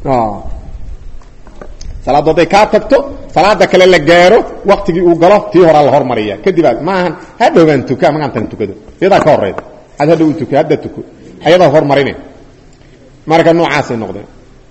salaadooday ka tagto salaada kale la gaaro waqtigii uu galo tii hore la hormariya kadib maahan hadhowaan tuka maantan tukado iyada ka horeeyay hadda uu tuka hadda tuko ayada hormarinay marka noocaas ay noqdeen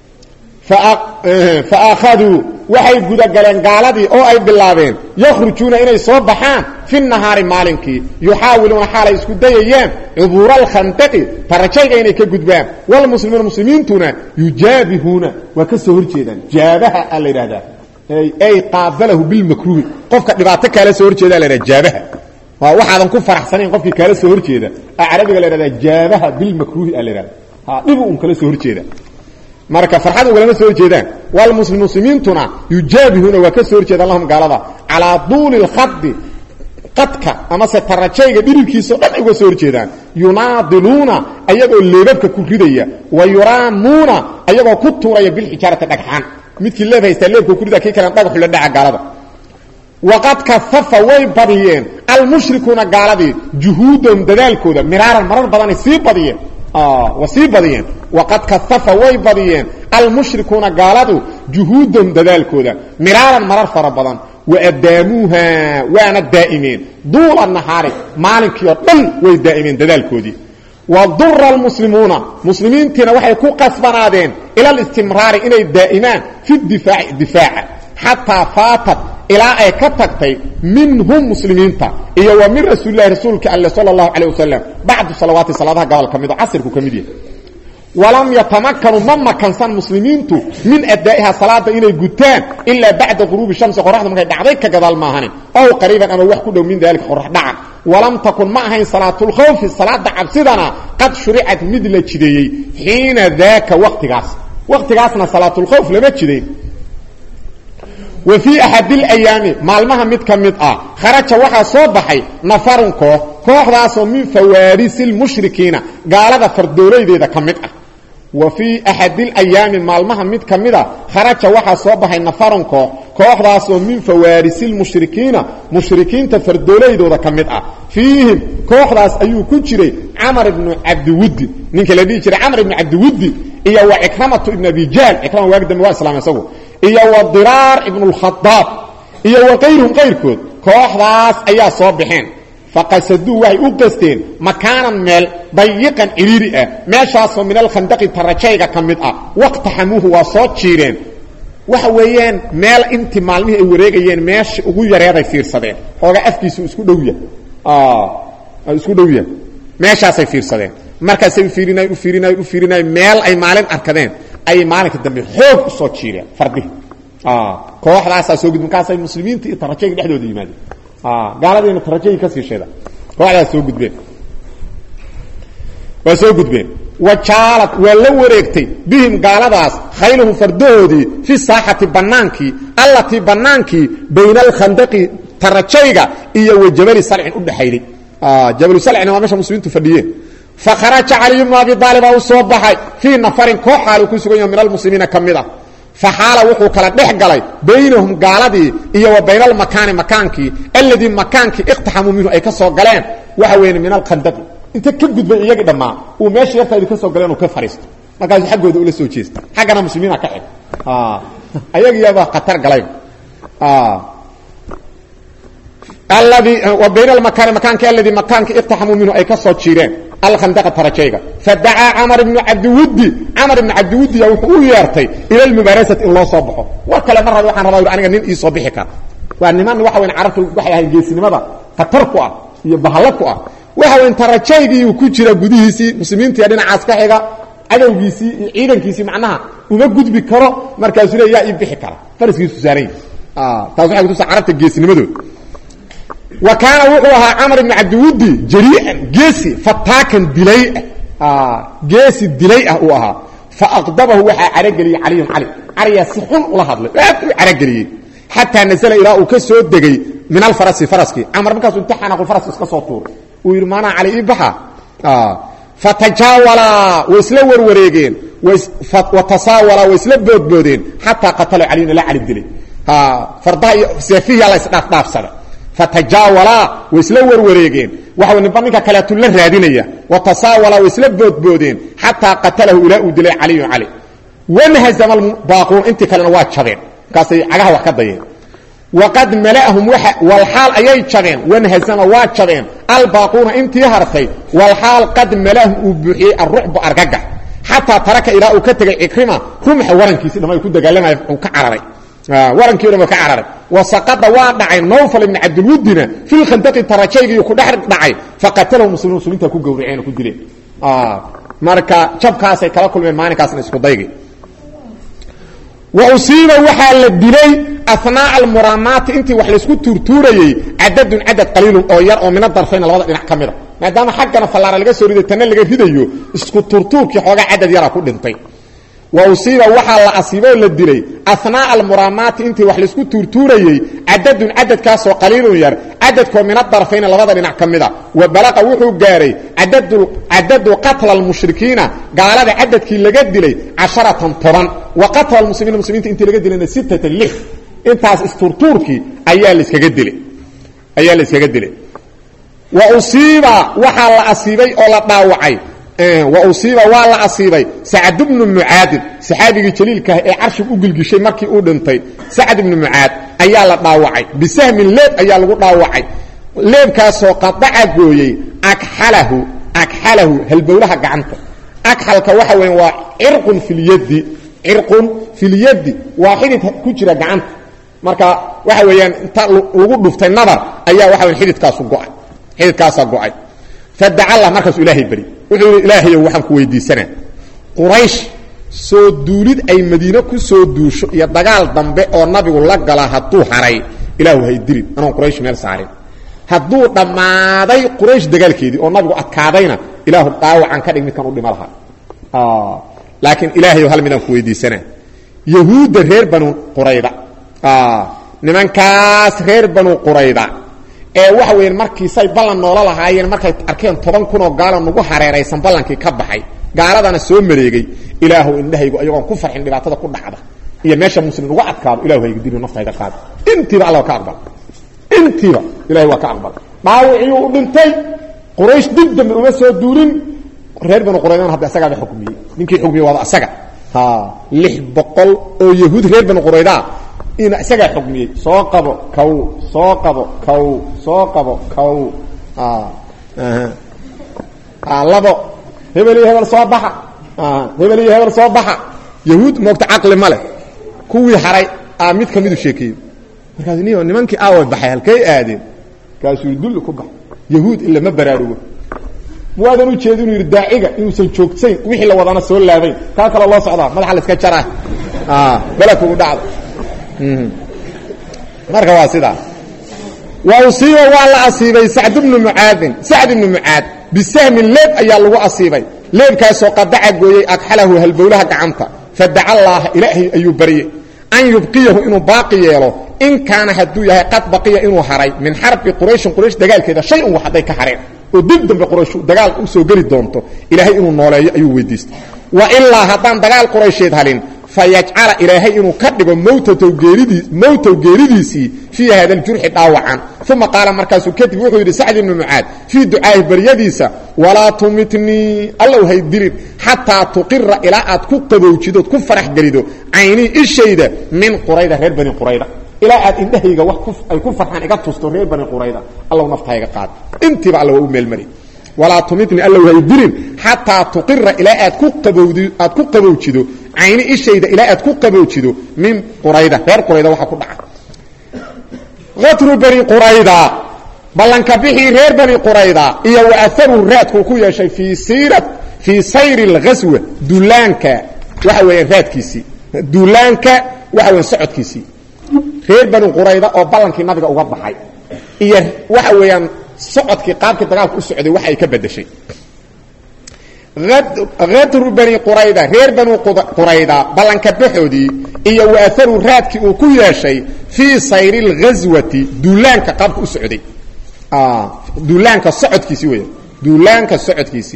fa akhadu waxay guda galeen gaaladii oo ay bilaabeen yakhrujuuna inay soo baxaan fi nahaari maalinkii yuhaawiluna xalay isku dayayaan ubur al-khandaqi tarajayga inay ka gudbaan wal muslimiintuna yujabihuna wa ka soo horjeedaan jaabaha alla yiraahdaa ay qaabalahu bil makruh qofka dhibaato kale soo horjeeda la yiraahdaa jaabaha waa waxaan ku faraxsanayn qofkii kale soo horjeeda arabiga la yiraahdaa jaabaha bil makruh alla yiraahdaa dhibu kale soo horjeeda marka farxad uga soo horjeedaan wal muslimiintuna yujabihuna wa ka soo horjeedaan allahum gaalada ala dul al-khadd qadka ama se tarajayga dhirkiisa dhan uga soo horjeedaan yunaadiluna ayagoo leebabka ku ridaya wa yuramuna ayagoo ku tuuraya bil hijarata dhagxan midkii leebhaysta leebku ku rida kii kale dhagax la dhaca gaalada waqad kafafa way badiyeen al-mushrikuuna gaaladii juhuudum dadaalkooda miraaran marar badan si badiyeen وصيبدين وقد كثف ويبدين المشركون قالوا جهودهم دذالكودا مرارا مرار فربضان waadaamuuha waana daa'imeen duula nahaari maalinkii oo dhan way daa'imeen dadaalkoodii wadura almuslimuuna muslimiintiina waxay ku qasbanaadeen ila alistimraari inay daa'imaan fi difaaca xataa faatad ilaa ay ka tagtay minhum muslimiinta iyo wa min rasuulillahi rasuulka alle sala allahu calayh wasalam bacdu salawaati salaadaha gobol ka mid oo casirku ka mid yahay walam yatamakanu ma makansan muslimiintu min adaa'iha salaada inay gutaan ilaa bacda quruubi shamsi qoraxda markay dhacday ka gadaal maahane ow qariiban ama wax ku dhow min daalika qorax dhaca walam takun ma ahayn salaatulkhawfi salaada cabsidana qad shuricad mid la jideeyey xiina daaka waqtigaasna salaatulkhawf lama jideyn وفي أحد الأيام مالمها مد كمد خرج وحا صوبحي نفرن كوح داسو من فوارس المشركين قال هذا فردولي دي كمد وفي أحد الأيام مالمها مد كمد خرج وحا صوبحي نفرن كوح داسو من فوارس المشركين مشركين تفردولي دي كمد فيهم كوح داس أيو كجري عمر بن عبد ودي نينك الذي يجري عمر بن عبد ودي إيا وعكرمة ابن أبي جهل عكرمة واقد من واسلام يسوه iyo wadiraar ibn al-khattab iyo waqayrun qayrkood kooxdaas ayaa soo bixeen faqasadu way u qasteen makaanan meel dayiqan iriiri ah meeshaas oo min al-khandaqi tarajayga kamid waqti xamuhu waa soo jiireen waxa weeyaan meel inti maalmihi ay wareegayeen meesha ugu yareeday fiirsadeen ooga afkiisu isku dhowya meeshaasay fiirsadeen markaasay fiirinay meel ay maalin arkadeen ay maalinka dambe xoog u soo jiireen fardi kooxdaas soo gudbin kaasay muslimiinta iyo tarajayga dhexdooda yimaadeen gaaladina tarajayga ka sii sheeda kooxdaas soo gudbeen wajaalat wala wareegtay bihim gaaladaas khayluhum fardoodi fi saaxati banaanki allati banaanki bayna al-khandaqi tarajayga iyo wajabali sal'in u dhaxayday jabal sal'in waa meesha muslimiintu fadhiyeen فخرج علي بن ابي طالب او صباحي في نفر كوخال كسغن من المسلمين كميدا فحال وحو كلا دخغلay بينهم قالدي iyo وبين المكان مكانكي الذي مكانكي اقتحموا منه اي كسو غلين waxa weyn min al-khandaq inta ka gudbay iyaga dhamaa oo meesha yartay ka soo galeen oo ka fariisto markaas xaqooda ula soo jeesta xaqana muslimiina ka xig ayaga yaba qatar galay الذي وبين المكان مكانك الذي مكانك اقتحموا منه اي كسو جيرين الخندق ترجيغا فدعا عمر بن عبد ودي يوحو يرتي الى المبارسه الله صبحه وكلا مره waxaan rabaa aniga nin ii soo bixi kara waa niman waxa weyn carabtu waxay ahayn geesinimada qatarku iyo bahalku waxa weyn tarajaygii uu ku jira gudihiisi muslimiinta dhinacaas ka xiga adawgiisi ciidankiisi macnaha uma gudbi karo markaas uu yaa ii bixi kara fariskiisu saaray taas waxa ku carabta geesinimadooda وكان وقوها عمر بن عبد ودي جريئا جيسي فتاكا دليئة جيسي دليئة وها فأغضبه وحا عرقلي علي سحن الله هذا عرقلي حتى نزل إراء كسو الدقي من الفرس فرسكي عمر بكاسو انتحنا قل فرس اسكسو طور ويرمانا علي إبحا فتجاولا ويسلور وريقين وتصاولا ويسلب بودين حتى قتل علينا لا علي الدلي فرضاء سيفيه الله يسناف سنة فتجاولا ويسلور وريقين وحو نبانك كلاتو للرادينية وتصاولا ويسلب بودين حتى قتله إلاء دلي علي وانهزم الباقون انت كلنا واتشغين كاسي عقاها وحكا وقد ملأهم والحال ايي تشغين وانهزم واتشغين الباقون انت هرخي والحال قد ملأهم وبحي الرعب أرقاقا حتى ترك إلاء كتغي إكرمة رمح ورنكيسي لما يكون دقالما وكعرري ورنكي لما كعرري وسقط وضع نوفل بن عبد الودنا في الخندق الترجيغي ku dhaxr dhacay faqatalu muslimiinta ku gowraceen ku dileen marka jabkaas ay kala kulmeen maalinkaas isku daygi wa usiiba waxa la dilay afnaa al muramaat intii wax la isku turtuurayay adad qaliil oo yar oo min darfayna labada dhinac kamida maadaama xaqana fallaara laga soo riday tan laga ridayo isku turtuurki xooga adad yar ku dhintay وأصيب وحال أصيبه للدلي أثناء المرامات انتي وحلسكو تورتوريي عدد كاسو قليل ير عدد من الطرفين لبدا لنع كمدا وبلغ وحو غاري عدد قتل المشركين قال هذا عدد كي لغا دلي 10 طرن وقتل المسلمين انتي لغا دلي 6 لخ انتاس استورتوركي ايا لسكا دلي وأصيب وحال أصيبه او لا داوعي وأصيب والله أصيبي سعد بن معاذ صحابي جليل كه عرش أقول شيء مركي أودنتي سعد بن معاذ ayaa la dhaawacay bisahmin leeb ayaa lagu dhaawacay leebkaasoo qadaca gooyey akxalahu halbowlaha gacanta akxalka waxa weyn waa cirqun fil yadi waa xidid ku jira gacanta marka waxa weeyaan inta lagu dhuftay nabar ayaa waxa weyn xididkaasa go'ay fadaca Allah markaas ilaahay bari wuxuu ilaahay waxaan ku weydiisanaa quraysh soo duulid ay madiina ku soo duusho iyo dagaal dambe oo nabigu la gala haduu haray ilaahu hay dirin anoo quraysh meel saarin hadduu dhammaaday quraysh dagaalkeedii oo nabigu adkaadayna ilaahu dhaawacan ka dhig midkan u dhima lahaa laakiin ilaahay hal midaan ku weydiisanaa yahuudda reer banu qurayda nimankaas reer banu qurayda ee waxa weeyaan markii say ballan noola lahaayeen markay arkeen 10,000 oo gaalo nagu hareeraysan ballankii ka baxay gaaladana soo mareegay ilaahu indhahaygu ayagoon ku farxin dhibaatada ku dhacda iyo meesha muslim uga adkaado ilaahu hayga dilo naftayda qaad intiiba Allah ka aqbal intiiba ilaahay waa ka aqbal dhaawicii uu dhintay quraysh dibdam uma soo duulin reer banu quraydana hadda asaga xukmiyay ninkii xukmiyay waa asaga 600 oo yahuud reer banu qurayda in asaga xukmiyay soo qabo labo hebel soo baxa yahuud moogta aqli male kuwii haray mid kamidu sheekay markaas nimankii aaway baxay halkay aadeen kaasuu dul ku bax yahuud illa ma baraarugo muwadan u jeedin inuu daaciga inuusan joogtayn wixii la wadana soo laabay ka kala loo socdaa madaxa la iska jaraa balku u dhacdo marka waa sida وأصيبه والله أصيبه سعد بن معاذ بسهم الليب أيا لغو أصيبه ليب كاسو قد دعا قوي أكحله هالبولها كعمتا فدعا الله إلهي أيو بريء أن يبقيه إنه باقي يلو إن كان هدوية قد بقي إنه حري من حرب قريش دقال كذا شيء وحديك حري ودبدن بقريش دقال أسو قري دونتو إلهي إنه نولي أيو ويديست وإلا هدان دقال قريش يدهلين فيجعل إلهي إنه كدب موت وجيريديسي في هذا الجرح طاوعا ثم قال مركز كتب وحيد سعد بن معاذ في دعاء بريديسا ولا تمتني الله هيدرب حتى تقر إلى أتكب وجدود كفرح جريدو عيني الشيدة من قريدة غير بني قريدة إلى أن إنتهي وقف الكفر عن إجابة غير بني قريدة الله نفتح قاد انت بقى الله أم المري ولا تمتني الله هيدرب حتى تقر إلى أتكب وجدود عيني الشيدة إلى أتكب وجدود من قريدة غير قريدة وحكو دعا غطر بني قريدة بلنك به غير بني قريدة إيا وأثروا الراتك وكوية شيء في سير الغزوة دولانك وحوين راتكيسي دولانك وحوين سعودكيسي غير بني قريدة أو بلنك نبقى أغضحي إيا وحوين سعودك قابك تقابك السعودي وحي كبدا شيء غدر بني قريدة غير بني قريدة بلنك بحودي إيا وأثروا الراتك وكوية شيء في سير الغزوة دولانك قابك السعودي دولانك السعود كيسي ويه دولانك السعود كيسي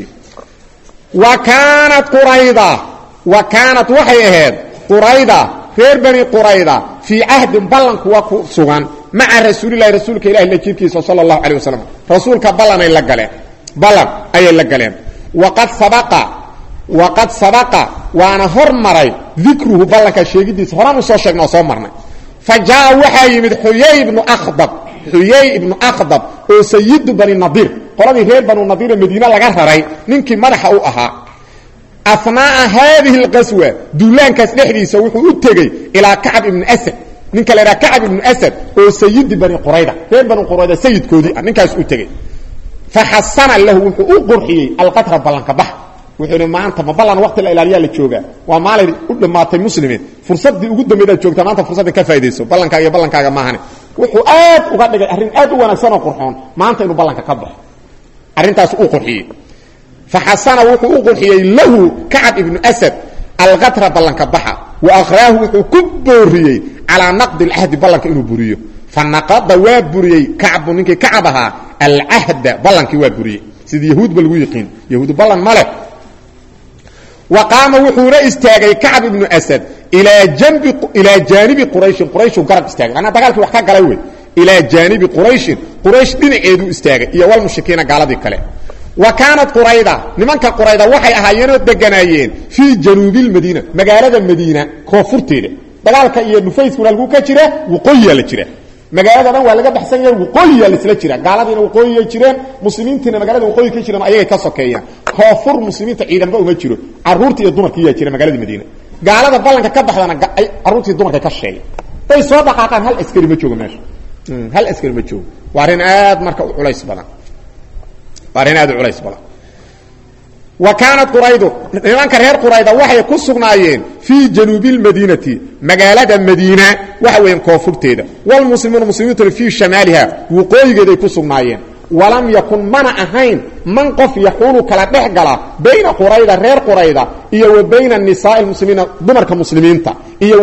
وكانت وحيهاد قريدة غير بني قريدة في عهد بلنك وكسوغان مع رسول الله رسولك إله اللي كيسي صلى الله عليه وسلم رسولك بلن أي لقلين وقد سبق وانا هرمري ذكره بلنك الشيقيديس هرام وصوشيقنا وصومرنا فجاء وحي من حيي بن أخضب وسيد بني النضير قرابي غير بني النضير المدينة لغرهري ننكي مرحة أها أثناء هذه القسوة دولان كسلحدي سوحوا أتغي إلى كعب بن أسد ننكي لرى كعب بن أسد وسيد بني قريدة غير بني قريدة سيد كودي ننكي أتغي فحسن له وحقوق قرحي القطر بلنك بحر wuxuu maanta ma balan waqti la ilaaliya la jooga waa maalin u dhamaatay muslimiin fursadii ugu dambeeyay joogta maanta fursad ka faa'iideyso balankaaga maahan wuxuu aad uga dhigay arrin aad u wanaagsan oo qurxoon maanta inuu balanka ka baxo arrintaas uu qurxiyay faxasana wuxuu u qurxiyay lahu ka'ab ibn asad al-ghatra balanka baxa wa akhrahu wuxuu ku booriyay ala naqd al-ahd balanka inuu buriyo fanaqada waa buriyay ka'ab ninkii ka'abaha al-ahd balanki waa buriyay sidii yahuud bal ugu yaqeen yahuud balan male وقام وحوره استاغي كعب بن أسد إلى جانب قريش وقرب استاغي أنا دقالك وحكا قلوي إلى جانب قريش دين عيدو استاغي إيا والمشكين قال ذي كلام وكانت قريدة لمنك قريدة وحي أهايين الدقنايين في جنوب المدينة مقالة المدينة كوفرتين dagaalka iyo dhufayskuna lagu ka jira waqooyi la jira magaalada dhan waa laga baxsan yahay waqooyi la isla jira gaaladiina waqooyi ay jireen muslimiintiina magaalada waqooyi ka jireen ayay ka sokeeyaan koofur muslimiinta ciidanba uma jiro caruurta iyo dumarkii ayaa jira magaalada Madiina gaalada ballanka ka baxdana caruurta iyo dumarka ka sheegay bay soo dhaqaaqaan hal askari ma joogo meesha hal askari ma joogo waarin aad marka u culays badan وكانت قريدة لمن كان هير قريدة وحي كسغنايين في جنوب المدينة مقالة المدينة وحوين كوفرتيدا والمسلمون المسلمين في شمالها وقويقة كسغنايين ولم يكن منع أهين من قف يحول كلا دحقلا بين قريدة غير قريدة إيا وبين النساء المسلمين ضمرك مسلمين إيا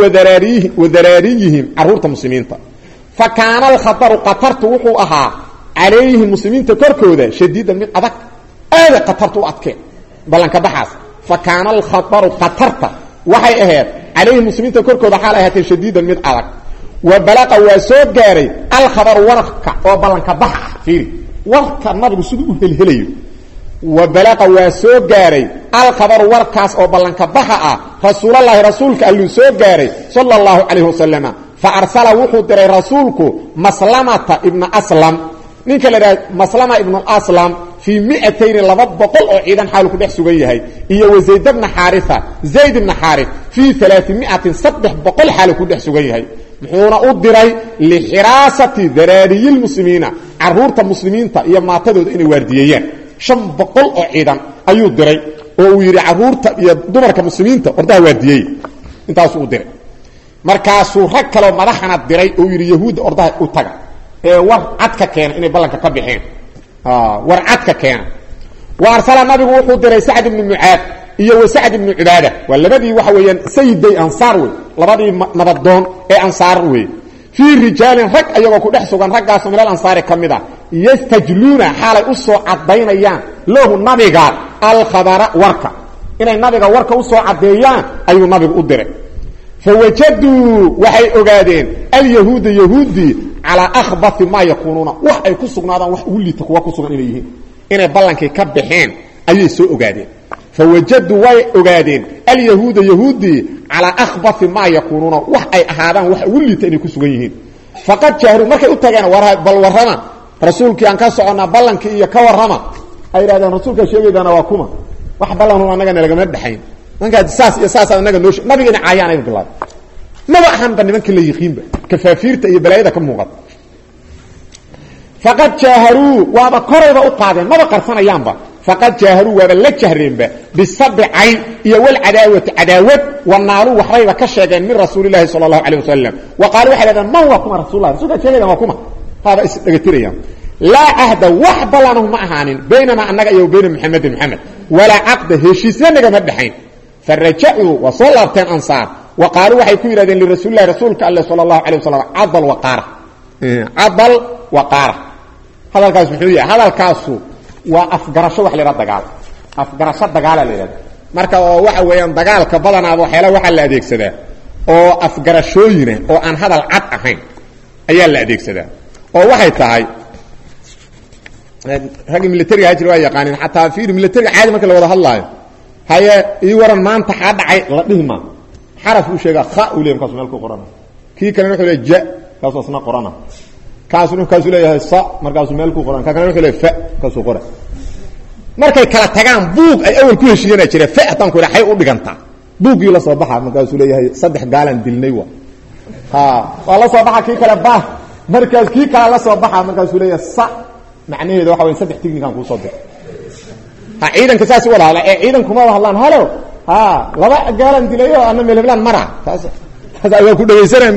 وذراريهم عرورة مسلمين فكان الخطر قطرت وحوها عليهم المسلمين كركودا شديدا من أذك هذا قطرت وأذكي بلانك بحث فكان الخطر قطرت وحي اهيد عليه المسلمين كركودا حال اهيد شديدا من أذك وبلغ وسوق جاري الخبر ورقك وبلانك بحث فيه ورقك النبي سدوه الهليو وبلغ وسوق جاري الخبر ورقكاس وبلانك بحث رسول الله رسولك اللي سوق جاري صلى الله عليه وسلم فأرسل وحود دري رسولك مسلمة ابن أسلم ninka la yiraahdo Maslama ibn al-Aslam fi 200 labaqol oo ciidan xaal ku dhex sugan yahay iyo Zayd ibn Haritha Zayd ibn Harith fi 300 sabah boqol xaal ku dhex sugan yahay muxuuna u diray li xiraasati daraariyil muslimiina arurta muslimiinta iyo maatadooda inay waardiyayaan 500 oo ciidan ayuu diray oo uu yiri arurta iyo dumarka muslimiinta ordaha waardiyay intaas uu diray markaasuu rag kale madaxana diray oo yiri yahuud ordaha u taga war cadka keena inay ballanka ka bixeen war cadka keena waarsala nabigu wuxuu diray Sa'd ibn Mu'aad iyo Sa'd ibn Ubaada walabadii waxa weeyaan sayyidii ansaar way labadii nabadoon ee ansaar way fi rijaalin rag ayagoo ku dhex sugan raggaas meel ansaar kamida yastajluuna xalay u soo cadeynayaan lahu nabiga al khabara warka inay nabiga warka u soo cadeeyaan ayuu nabigu u diray فوجدوا وحي اوغادين اليهود يهودي على اخبث ما يكونون وحي كسغنادان وح ولي تقوا كسغن انيين اني بلانكي كبخين ايي سو اوغادين فوجدوا وحي اوغادين اليهود يهودي على اخبث ما يكونون وحي اهادان وح ولي تاني كسغن يهين فقد جاهروا markay u tageen bal warama rasuulkii aan ka socona balankii iyo ka warama ay raadaan rasuulka sheegayna waa kuma wax balanu anaga naga dhaxayn manka saas iyo saas anaga noosh nabiga caayaan ay bilaad maba ahan baniman kale yiqiinba kafaafirta iyo balaayada ka muuqad faqad jaharu wa ba korayba u qaadeen maba qarsanayaanba faqad jaharu wa la jahreenba bisab'ay iyo wal adawat wan naaru waxayba ka sheegeen min rasuulillahi sallallahu alayhi wasallam wa qalu haladan ma huwa kuma rasuulullahi rasuulka sheegayna waa kuma hada is dhagatirayaan la ahda wahda lanahu ma ahanin baynama annaga iyo bayna muhammad wala aqd heshiisna naga ma dhaxayn فرجعوا وصلبتين أنصار وقالوا وحي كو يرادين لرسول الله رسولك الله صلى الله عليه وسلم عضل وقارة عضل وقارة هذا الكاس محوية هذا الكاس وأفقرشو وحلي رد دقال أفقرشو دقال ليراد مركا وحي ويان دقال كبضنا أبو حيلا وحي اللي أديك سدا oo afgarashooyina oo aan hadal cad ahayn ayaa la adeegsadaa oo waxay tahay rag military ajir waa yaqaanin hatta fiir military caadi marka la wada hadlaayo haya ii waran maanta xaa dhacay la dhihma xaraf uu sheega kha uu leeyahay kaas meel ku qoran kii kale wuxuu leeyahay ja kaas asna qorana kaas uu leeyahay sa markaas meel ku qoran ka kale wuxuu leeyahay fa kaas uu qoran markay kala tagaan buug ay awal ku heshiiyeen jira fa tan ku raxay u dhigantaa buugii la soo baxaa markaas uu leeyahay saddex gaalan dilnay wala soo baxa kii kale baa markaas kii kale la soo baxa markaas uu leeyahay sa macnaheedu waxa weyn saddex tignikan ku soo dir ciidanka saasi wada la ciidan kuma wada hadlaan halo laba gaalan dilayo ana meelblan mara taas hada ay ku dhageysanay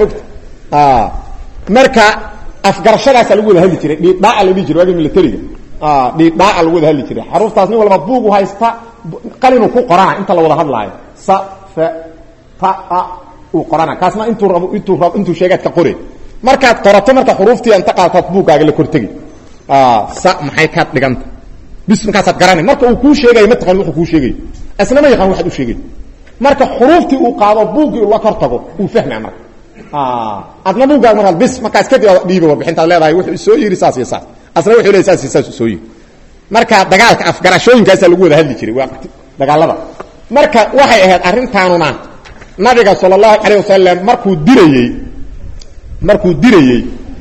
marka afgarashadaas lagu wada hadli jiray dhiidhaa la jiray waagi militariga dhiidhaa lagu wada hadli jiray xaruftaasni walba buugu haysta qalinu ku qorana inta la wada hadlaayo sa fa ta u qorana kaasna intuu sheegad ka qori markaad qorato marka xuruftii anta qaatad buugaaga la kortagi sa maxay ka dhiganta bismkaasad garanay marka uu ku sheegay ma taqaan wuxuu ku sheegay asna ma yaqaan waxa uu sheegay marka xuruftii uu qaado buugii uu la kortago uu fahmaa marka adna buugaaga marka bis markaas ka dhiibo warbixinta leedahay wuxuu soo yiri saas iyo saas asna wuxuu leeyahay saas soo yiri marka dagaalka afgarashooyinkaas lagu wada hadli jiray waqti dagaalada marka waxay ahayd arintaanuna nabiga sallallahu alayhi wasallam markuu dirayay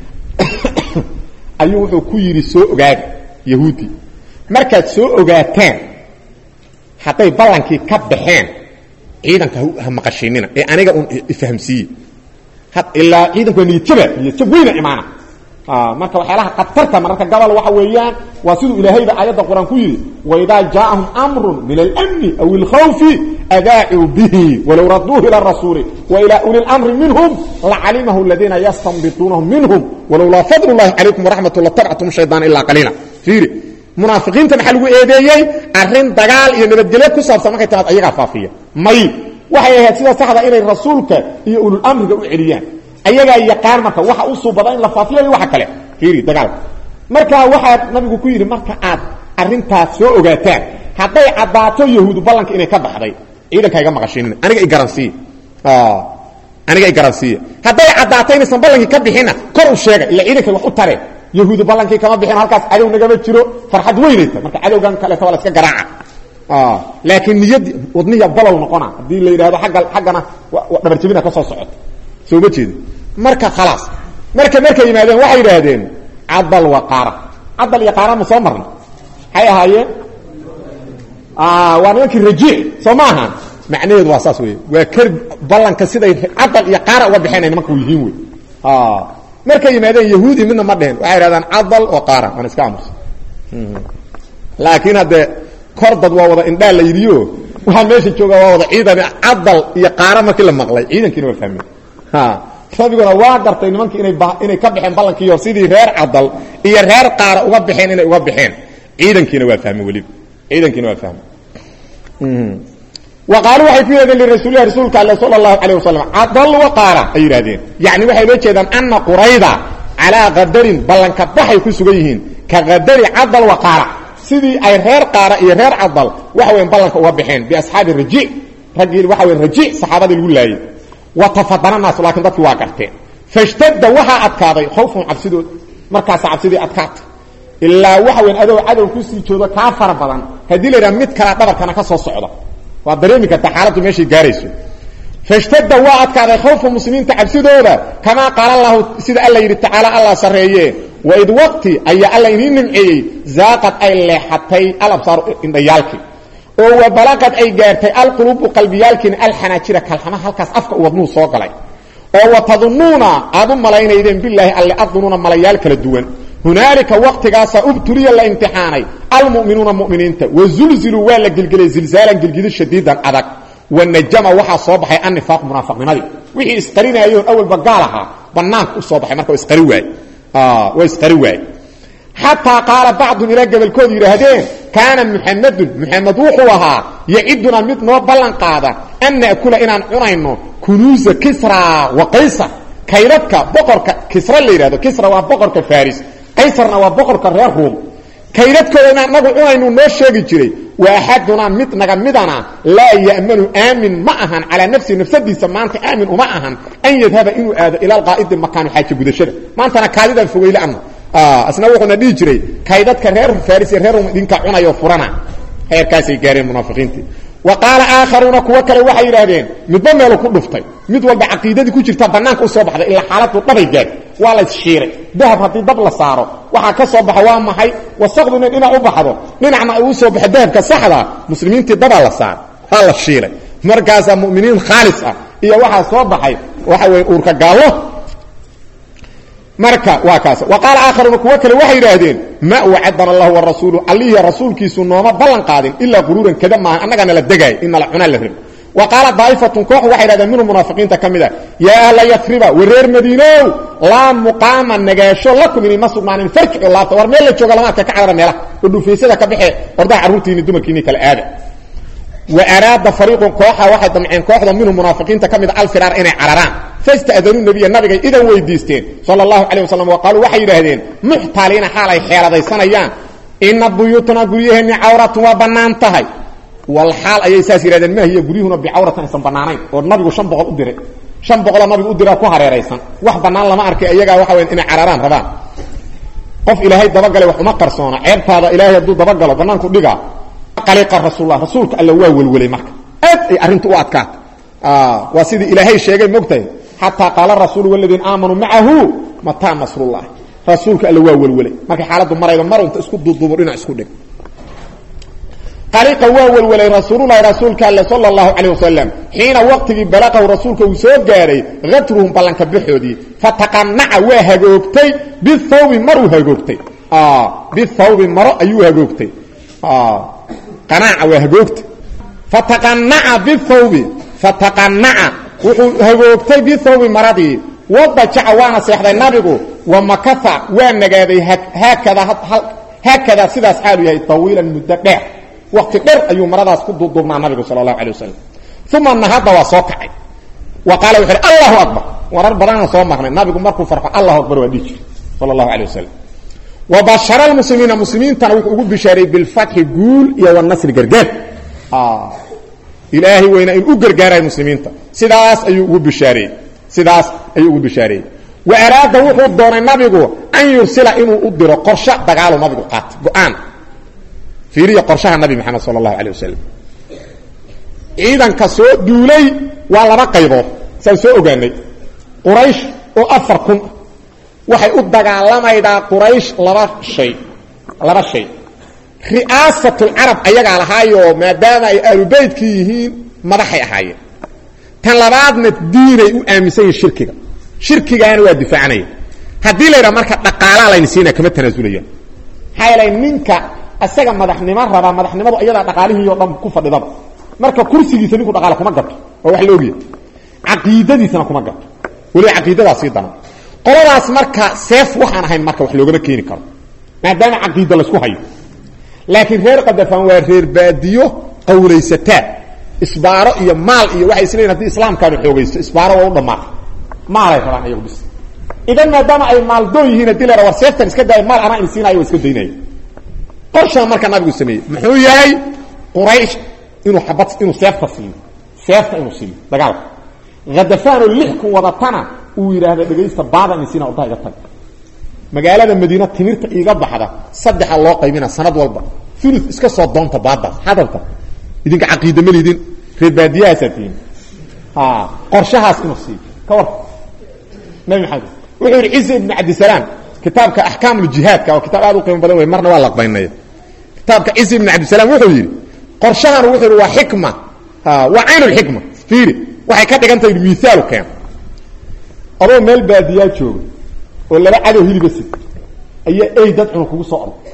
ayuu wuxuu ku yiri soo ogaad yahuudi markaad soo ogaataan haday ballankii ka baxeen ciidanka ha maqashiinina ee aniga fahamsiye had ilaa ciidanku niyad weyn imaana marka waxyaalaha qatarta marka gabal waxa weeyaan waa sidoo ilaahayba aayada quraan ku yiri wa idha ja'ahum amrun min al-amn aw al-khawf ada'u bihi wa law radduhu ila ar-rasul wa ila uli al-amr minhum la'alimahu alladhina yastanbitunahu minhum wa law la fadlullahi alaykum wa rahmatullahi tab'atum shaytan illa qalila fiiri munaafiqiinta maxaa lagu eedeeyay arrin dagaal iyo nabadgelyo ku saabsan markay tahay ayaga faafiya may waxay ahayd sida saxda inay rasuulka iyo ulul amriga u celiyaan ayaga yaqaan marka waxa uu soo badan in la faafiyo waxa kale fiiri dagaal marka waxa nabigu ku yiri marka aad arintaas soo ogaataan haday cadaato yahuud ballanka inay ka baxday ciidankayga maqashin aniga i garansiye haday cadaato inaysan ballankii ka bixina kor u sheega ila ciidanka wax u tare yahuud ballankii kama bixin halkaas cadow nagama jiro farxad weynayta marka cadowgan kale wala iska garaaca laakiin niyad wadniya balow noqona hadii la yiraahdo xaqana dhabar jabina ka soo socoto soo ma jeedin marka khalaas marka yimaadeen waxay yiraahdeen adal waqara adal yaqara ma soo marna hay ahaayeen waa ninkii rajii soo maaha macnaheedu waa saas weey waa kar ballanka siday adal yaqara uga bixinayna markuu yihiin weey marka yimaadeen yahuudi midna ma dheen waxay yiraahdaan adal waqara man iska amus laakiin hada kordad waa wada indhaa la yiriyo waxa meesha jooga waa wada ciidan adal iyo qaara markii la maqlay ciidankiina waa fahmay sabiguna waa dartay nimankii inay ka baxeen ballankii sidii reer adal iyo reer qaara uga baxeen inay uga baxeen ciidankiina waa fahmay wali ciidankiina waa fahmay وقالوا waxay ku yeedeen rasuulka sallallahu alayhi wasallam adal wa qara ay yiraahdeen yaani waxay loo jeedaan anna qurayda ala qadarin ballanka baxay ku sugan yihiin ka qadari adal wa qara sidii ay reer qaara iyo reer adal waxa weyn ballanka uga baxeen bi asxaabi rajii rajii waxa weyn rajii saxaabada lagu laayay wa tafadana naas laakiin dadku waa garteen fashtadda waxa adkaaday khawfun absidood markaas absidii adkaat ilaa waxa weyn adow ku sii joodo ka far badan hadii la yiraahdo mid kala dhabarkana ka soo socda waa dareemi kartaa xaaladdu meeshii gaarayso fashtadda waa adkaaday khawfu muslimiinta absidooda kama qaala allah sida alla yiri taala allah sareeye wa id waqti ay alla inii nimciyay zaaqat ay leexatay alabsar indayaalki oo wa balaqad ay gaartay alqulub qalbiyaalkin alhanajira kalxama halkaas afka wadnuu soo galay oo watadununa adu malaynayeen billahi alla adununa malayaal kala duwan hunaalika waqtigaas ubtuliya la imtixaanay almu'minuuna mu'miniinta wazulzilu wala gilgilay zilzaalan gilgil shadiidan adag wanajama waxa soo baxay annifaaq munaafiqnimadii wixii isqarinayo awal bagaalaha banaanka u soo baxay marka isqari waay حتى قال بعض من الجبل كود يرهدين كان محمد وحوها يعدنا مثل بلن قاده أن نأكل إن عنينه كنوز كسرى وقيصر كيرتك بقرك كسرى اللي يرهده كسرى وبقرك فارس قيصرنا وبقرك الروم كيرتك إن عنينه نوشيغي جري وأحدنا مدنا لا يأمن آمن معها على نفسه دي سمانت آمن ومعها أن يذهب إلى القائد المكان حاجة قدشرة ما أنت كالدا فويل أنه asna wuxuu dhigi jiray kaydadka reer faris reer dinka cunayo furana heerkaas ay gaareen munaafiqiinti waqala aakharuna kuwa kale waxay yiraahdeen midba meel ku dhuftay mid walba aqeedadii ku jirta banaanka u soo baxday ilaa xaaladu dhabay gaar waa la shiiray dahab hadii dab la saaro waxa ka soo baxa waa maxay wasaqduna ina u baxdo dhinacna uu soo baxay dahabka saxda muslimiintii dab la saar waa la shiiray markaas mu'miniin khaalis ah iyo waxa soo baxay waxa way uurka gaalo marka waa kaas waqala aakharuna kuwa kale waxay yiraahdeen ma wa'adana allah wa rasuuluhu allihi rasuulkiisu nooma ballan qaadin illa qururan kada ma annaga la degay in la cunaa la rib waqala daifatun koox waxay yiraahdeen min munaafiqiinta kamida ya ahla yathriba wareer madiino la muqama nagaasho lakum in masumaanin farki allah war meel la jooga lama ka carara meelaha u dhuufeysada ka bixi orda caruurtiina dumarkiina kala aada wa arada fariiqun kooxa waxa damceen kooxda min munaafiqiinta kamida alfirar inay cararaan فاستأذنوا النبي إذا ويديستين صلى الله عليه وسلم وقالوا وحي يراهدين محتالين حالي حيالة سنيان إن بيوتنا قريهن عورة وبنانتهي والحال أي ساس يراهدين ما هي قريهن بعورة إنسان بنانين والنبي شنبغ الأدري شنبغ النبي الأدري كوهر ريسان وح بنان لما أركي أيها وحوين إن عراران ربان قف إلهي دبقل وحمقر صونا عيرت هذا إلهي يدو دبقل وبنان كدقا قليق الرسول الله رسولك ألا واول ولي مكة أرنت واتكات waa sidii ilaahay sheegay mogtay hatta qala rasuul walladina aamanu ma'ahu mata nasrullah rasuulka alla waa walwalay markay xaaladu maraydo marunta isku duuduubo dhinac isku dhig qariiqa waa walwalay rasuulullah rasuulka alla sallallahu alayhi wasallam xiina waqtigi balaqaw rasuulka uu soo gaaray qatruhum balanka bixoodii fataqanna waa hagoogtay bithawbi maru hagoogtay bithawbi maro ayuu hagoogtay qanaaca waa hagoogtay fataqanna bithawbi fataqanna wuxuu hagoogtay bithawbi maradii wadajaca waana seexday nabigu wa makatha waa nagaaday haakada sidaas xaalu yahay tawiilan muddo dheer waqti dheer ayuu maradaas ku duubnaa nabigu sallallahu alayhi wasallam thumma nahada wa saqay wa qala wuxuu Allahu akbar warar badan soo marnay nabigu markuu farxo Allahu akbar waa dhigi sallallahu alayhi wasallam wa bashara almuslimina muslimiintan wuxuu ugu bishaaray bil fath guul iyo wan nasr gargaar ilaahi wayna in u gargaaray muslimiinta sidaas ayuu ugu bishaaray wa araada wuxuu doonay nabigu an yursila inuu u diro qorshe dagaal nabigu qaat go'aan fiiriyo qorshaha nabi maxamed sallallahu alayhi wasallam ciidan ka soo duulay waa laba qaybood soo ogaanay quraysh oo 4,000 waxay u dagaalamaydaa quraysh laba shay ri'aasatul arab ayaga lahaayo maadaama ay alubaydki yihiin madaxay ahaayeen tan labaadna diinay u aaminsan shirkigaana waa difaacanaya hadii la yiraahdo marka dhaqaalaha la insiina kama tanaazulayaan hayla ninka asaga madaxnimo raba madaxnimadu ayada dhaqaalihiisa oo dhan ku fadhidaba marka kursigiisa ninku dhaqaale kuma gato oo wax la ogiyo aqeedadiisana kuma gato wali aqeedadaas sidana qoladaas marka seef waxaan ahayn marka wax loogama keeni karo maadaama aqeedada la isku hayo laakiin reer qadafan waa reer baadiyo qawlaysataa isbaaro iyo maal iyo waxa isleeyeen hadii islaamkaanu xoogaysto isbaaro waa u dhamaa maalay rabaan ayagu bis idan maadaama ay maal doo yihiin hadii la war seeftan iska daay maal ana insiinayo iska daynay qorsha marka nabigu sameeyay muxuu yahay quraysh inuu xabad inuu seefta inuu siiyo dagaal qadafaan lixku wadatana uu yiraahdo dhageysta baada insiina u daaga tag magaalada madiina timirta iiga baxda saddex loo qaybina sanad walba thuluth iska soo doonta baada hadalta idinka aqeedo malidin reer baadiyaha saatiin qorshahaas inuu siiyo kawar nabi maxamed wuxuu yiri Isa ibn Abd Salam kitaabka ahkaamul jihaadka oo kitaab aad u qiimo badan way marna waa la qabaynay kitaabka Isa ibn Abd Salam wuxuu yiri qorshahan wuxuu yiri waa xikma wa aynul xikma fiiri waxay ka dhigantahay miisaal keen oo meel baadiyaa jooga oo laba cadow hiliba sid ay dad cun kugu soo ordo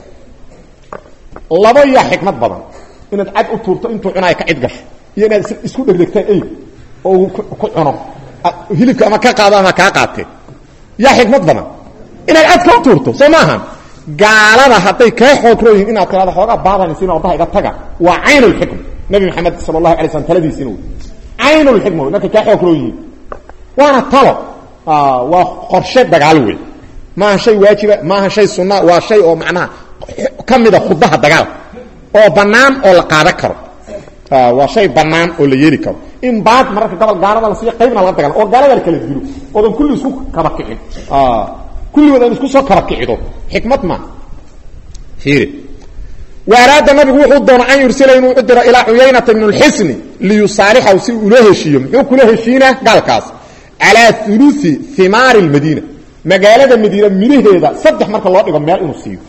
laba ya xikmad badan inaad cad u tuurto intuu cunaay ka cid gasho iyo inaad isku dhigtay oo ku cuno hilibka ama ka qaado ama ka qaatay ya xikmad badan inaad cad ka tuurto samaaha gaalada haday ka xoogrooyin inaad tirada xooga baadan isina wadaha iga taga waa aynul xikma nabi maxamed sallallahu alayhi wasallam taladiisina aynul xikma marka ka xoogrooyin waana talo waa qorshe dagaal weey ma shay waajiba ma shay sunna waa shay oo macna kamida khudbaha dagaal oo banaan oo la qaadan karo waa shay banaan oo la yeeli karo in baad marka gobol gaalada la sii qaybna la dagaal oo gaalada kala dilo oo dan kulli isku kaba kicin kulli wadan isku soo kaba kicido xikmad ma fiiri waraada nabigu wuxuu doonay an yursila inuu u diro ila Uyaynah ibn al-Hisn li yusalihu si uu la heshiyo muxuu kula heshiina galkaas ala thuluthi thimar al-Madina magaalada Madiina miraheeda saddex marka loo dhigo meel inuu siiyo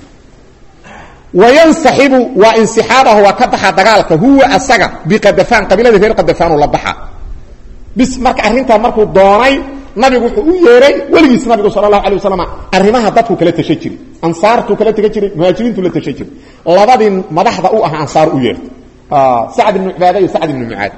وينسحب وانسحابه وكبح دغالك هو اسغا بقدفان قبيله غير قدفان ولا بخا بس marka arinta markuu doonay nabigu wuxuu u yeeray waligiis nabigu sallallahu alayhi wasallam arimaha dadku kala tashay jiray ansaartu kala tagay jiray muhaajiriintu la tashay jiray labadii madaxda u ah ansaar u yeertay Sa'd ibn Ubaada iyo Sa'd ibn Mu'aad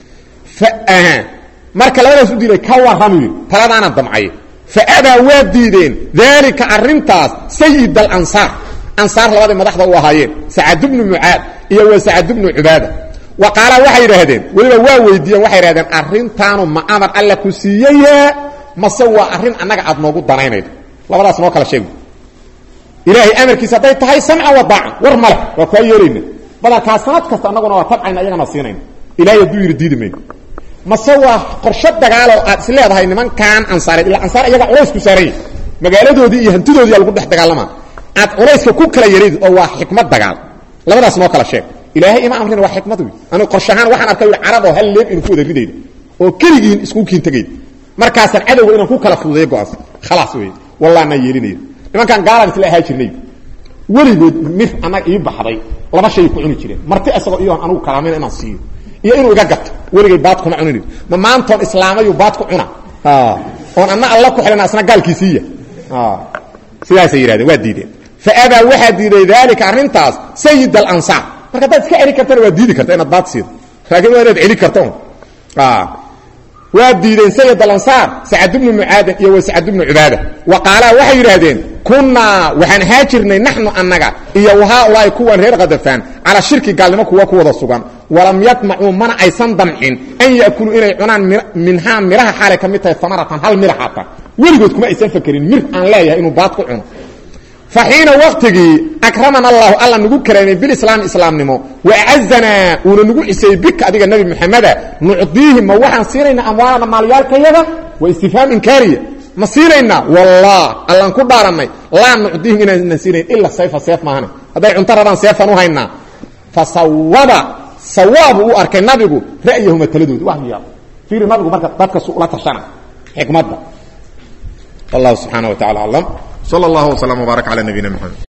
marka labadaas u diilay ka warramay taladaana damcay fa ada waadideen dalika arintaas sayyid al-ansar أنصار لبعض مدحضة وهايين سعد بن معاذ إيه وسعد بن عبادة وقال وحي رهدين ولما واويديا وحي رهدين أرين تانو ما أمر ألا كسيية ما سوى أرين أنك عد موجود دانين لبعض اسمه كلا شيء إلهي أمر كيساتي تهي سمع وضع ورمله وكيرين بدل كاسنات كستانقنا وطبعين أيها نصينين إلهي يدو يرديد من ما سوى قرشد دقالو أسليه هاي من كان أنصاري إلا أنصار أيها عروس كساري مقالدو دي يهنتدو دي يلقود دحت دقالما aad qorayska ku kala yarid oo waa xikmad dagaal labadaas noo kala sheeg ilaahay ima amrin waa xikmad anu qorshahan waxaan arkay carab oo hal leeb in ku wada ridaydo oo keligiin isku kiintagay markaasan cadowga inaan ku kala fuudeeyo go'aas khalaas weey wallahi ma yeelinayo nimankan gaalan isla ahaa jirnay weligood mid anag ii baxday laba shay ku cuni jireen marti asagoo iyo anigu kalaameen inaan siiyo iyo inuu iga gato weligay baad kuma cuninayo ma maantoon islaamayu baad ku cuna oon anna alla ku xilana asna gaalkiisiiya sidaas ay yiraahdeen waa diideen faada waxa diiday dalika arintaas sayyid al-ansar marka dad iska celi kartaan waa diidi kartaa inaad baad siido laakiin waa inaad celi kartaan waa diideen sayyid al-ansar sa'd ibn mu'aad iyo sa'd ibn ubaada wa qala waxa yiraahdeen kunna waxaan haajirnay nahnu annaga iyo waha ulay kuwan reer qadafaan ala shirki gaalnimo kuwa ku wada sugan walam yatma'u man aysan dam'in an yaakulu inay cunaan minha miraha xaale kamita samaratan hal mirahata weligood kuma aysan fakirin mir aan leeyahay inuu baad ku cuno fahiina waqtigi akramana allah alla nagu kareemay bil islam nimo wa azzana wa nagu isay bika adiga nabi muhammad nu'dihi ma waxaan siinayna amwaalana maaliyalkayada wa istifham inkariya ma siinayna wallah allan ku dhaaranay la nu'dihi inaan siinayn illa sayf maahana haday cuntaradaan sayfan u hayna fasawaba sawabu u arkay nabigu ra'yahuma taladood wax yaa fiir nabigu marka dadka la tashana xikmadda Allah subhanahu wa ta'ala alam صلى الله وسلم وبارك على نبينا محمد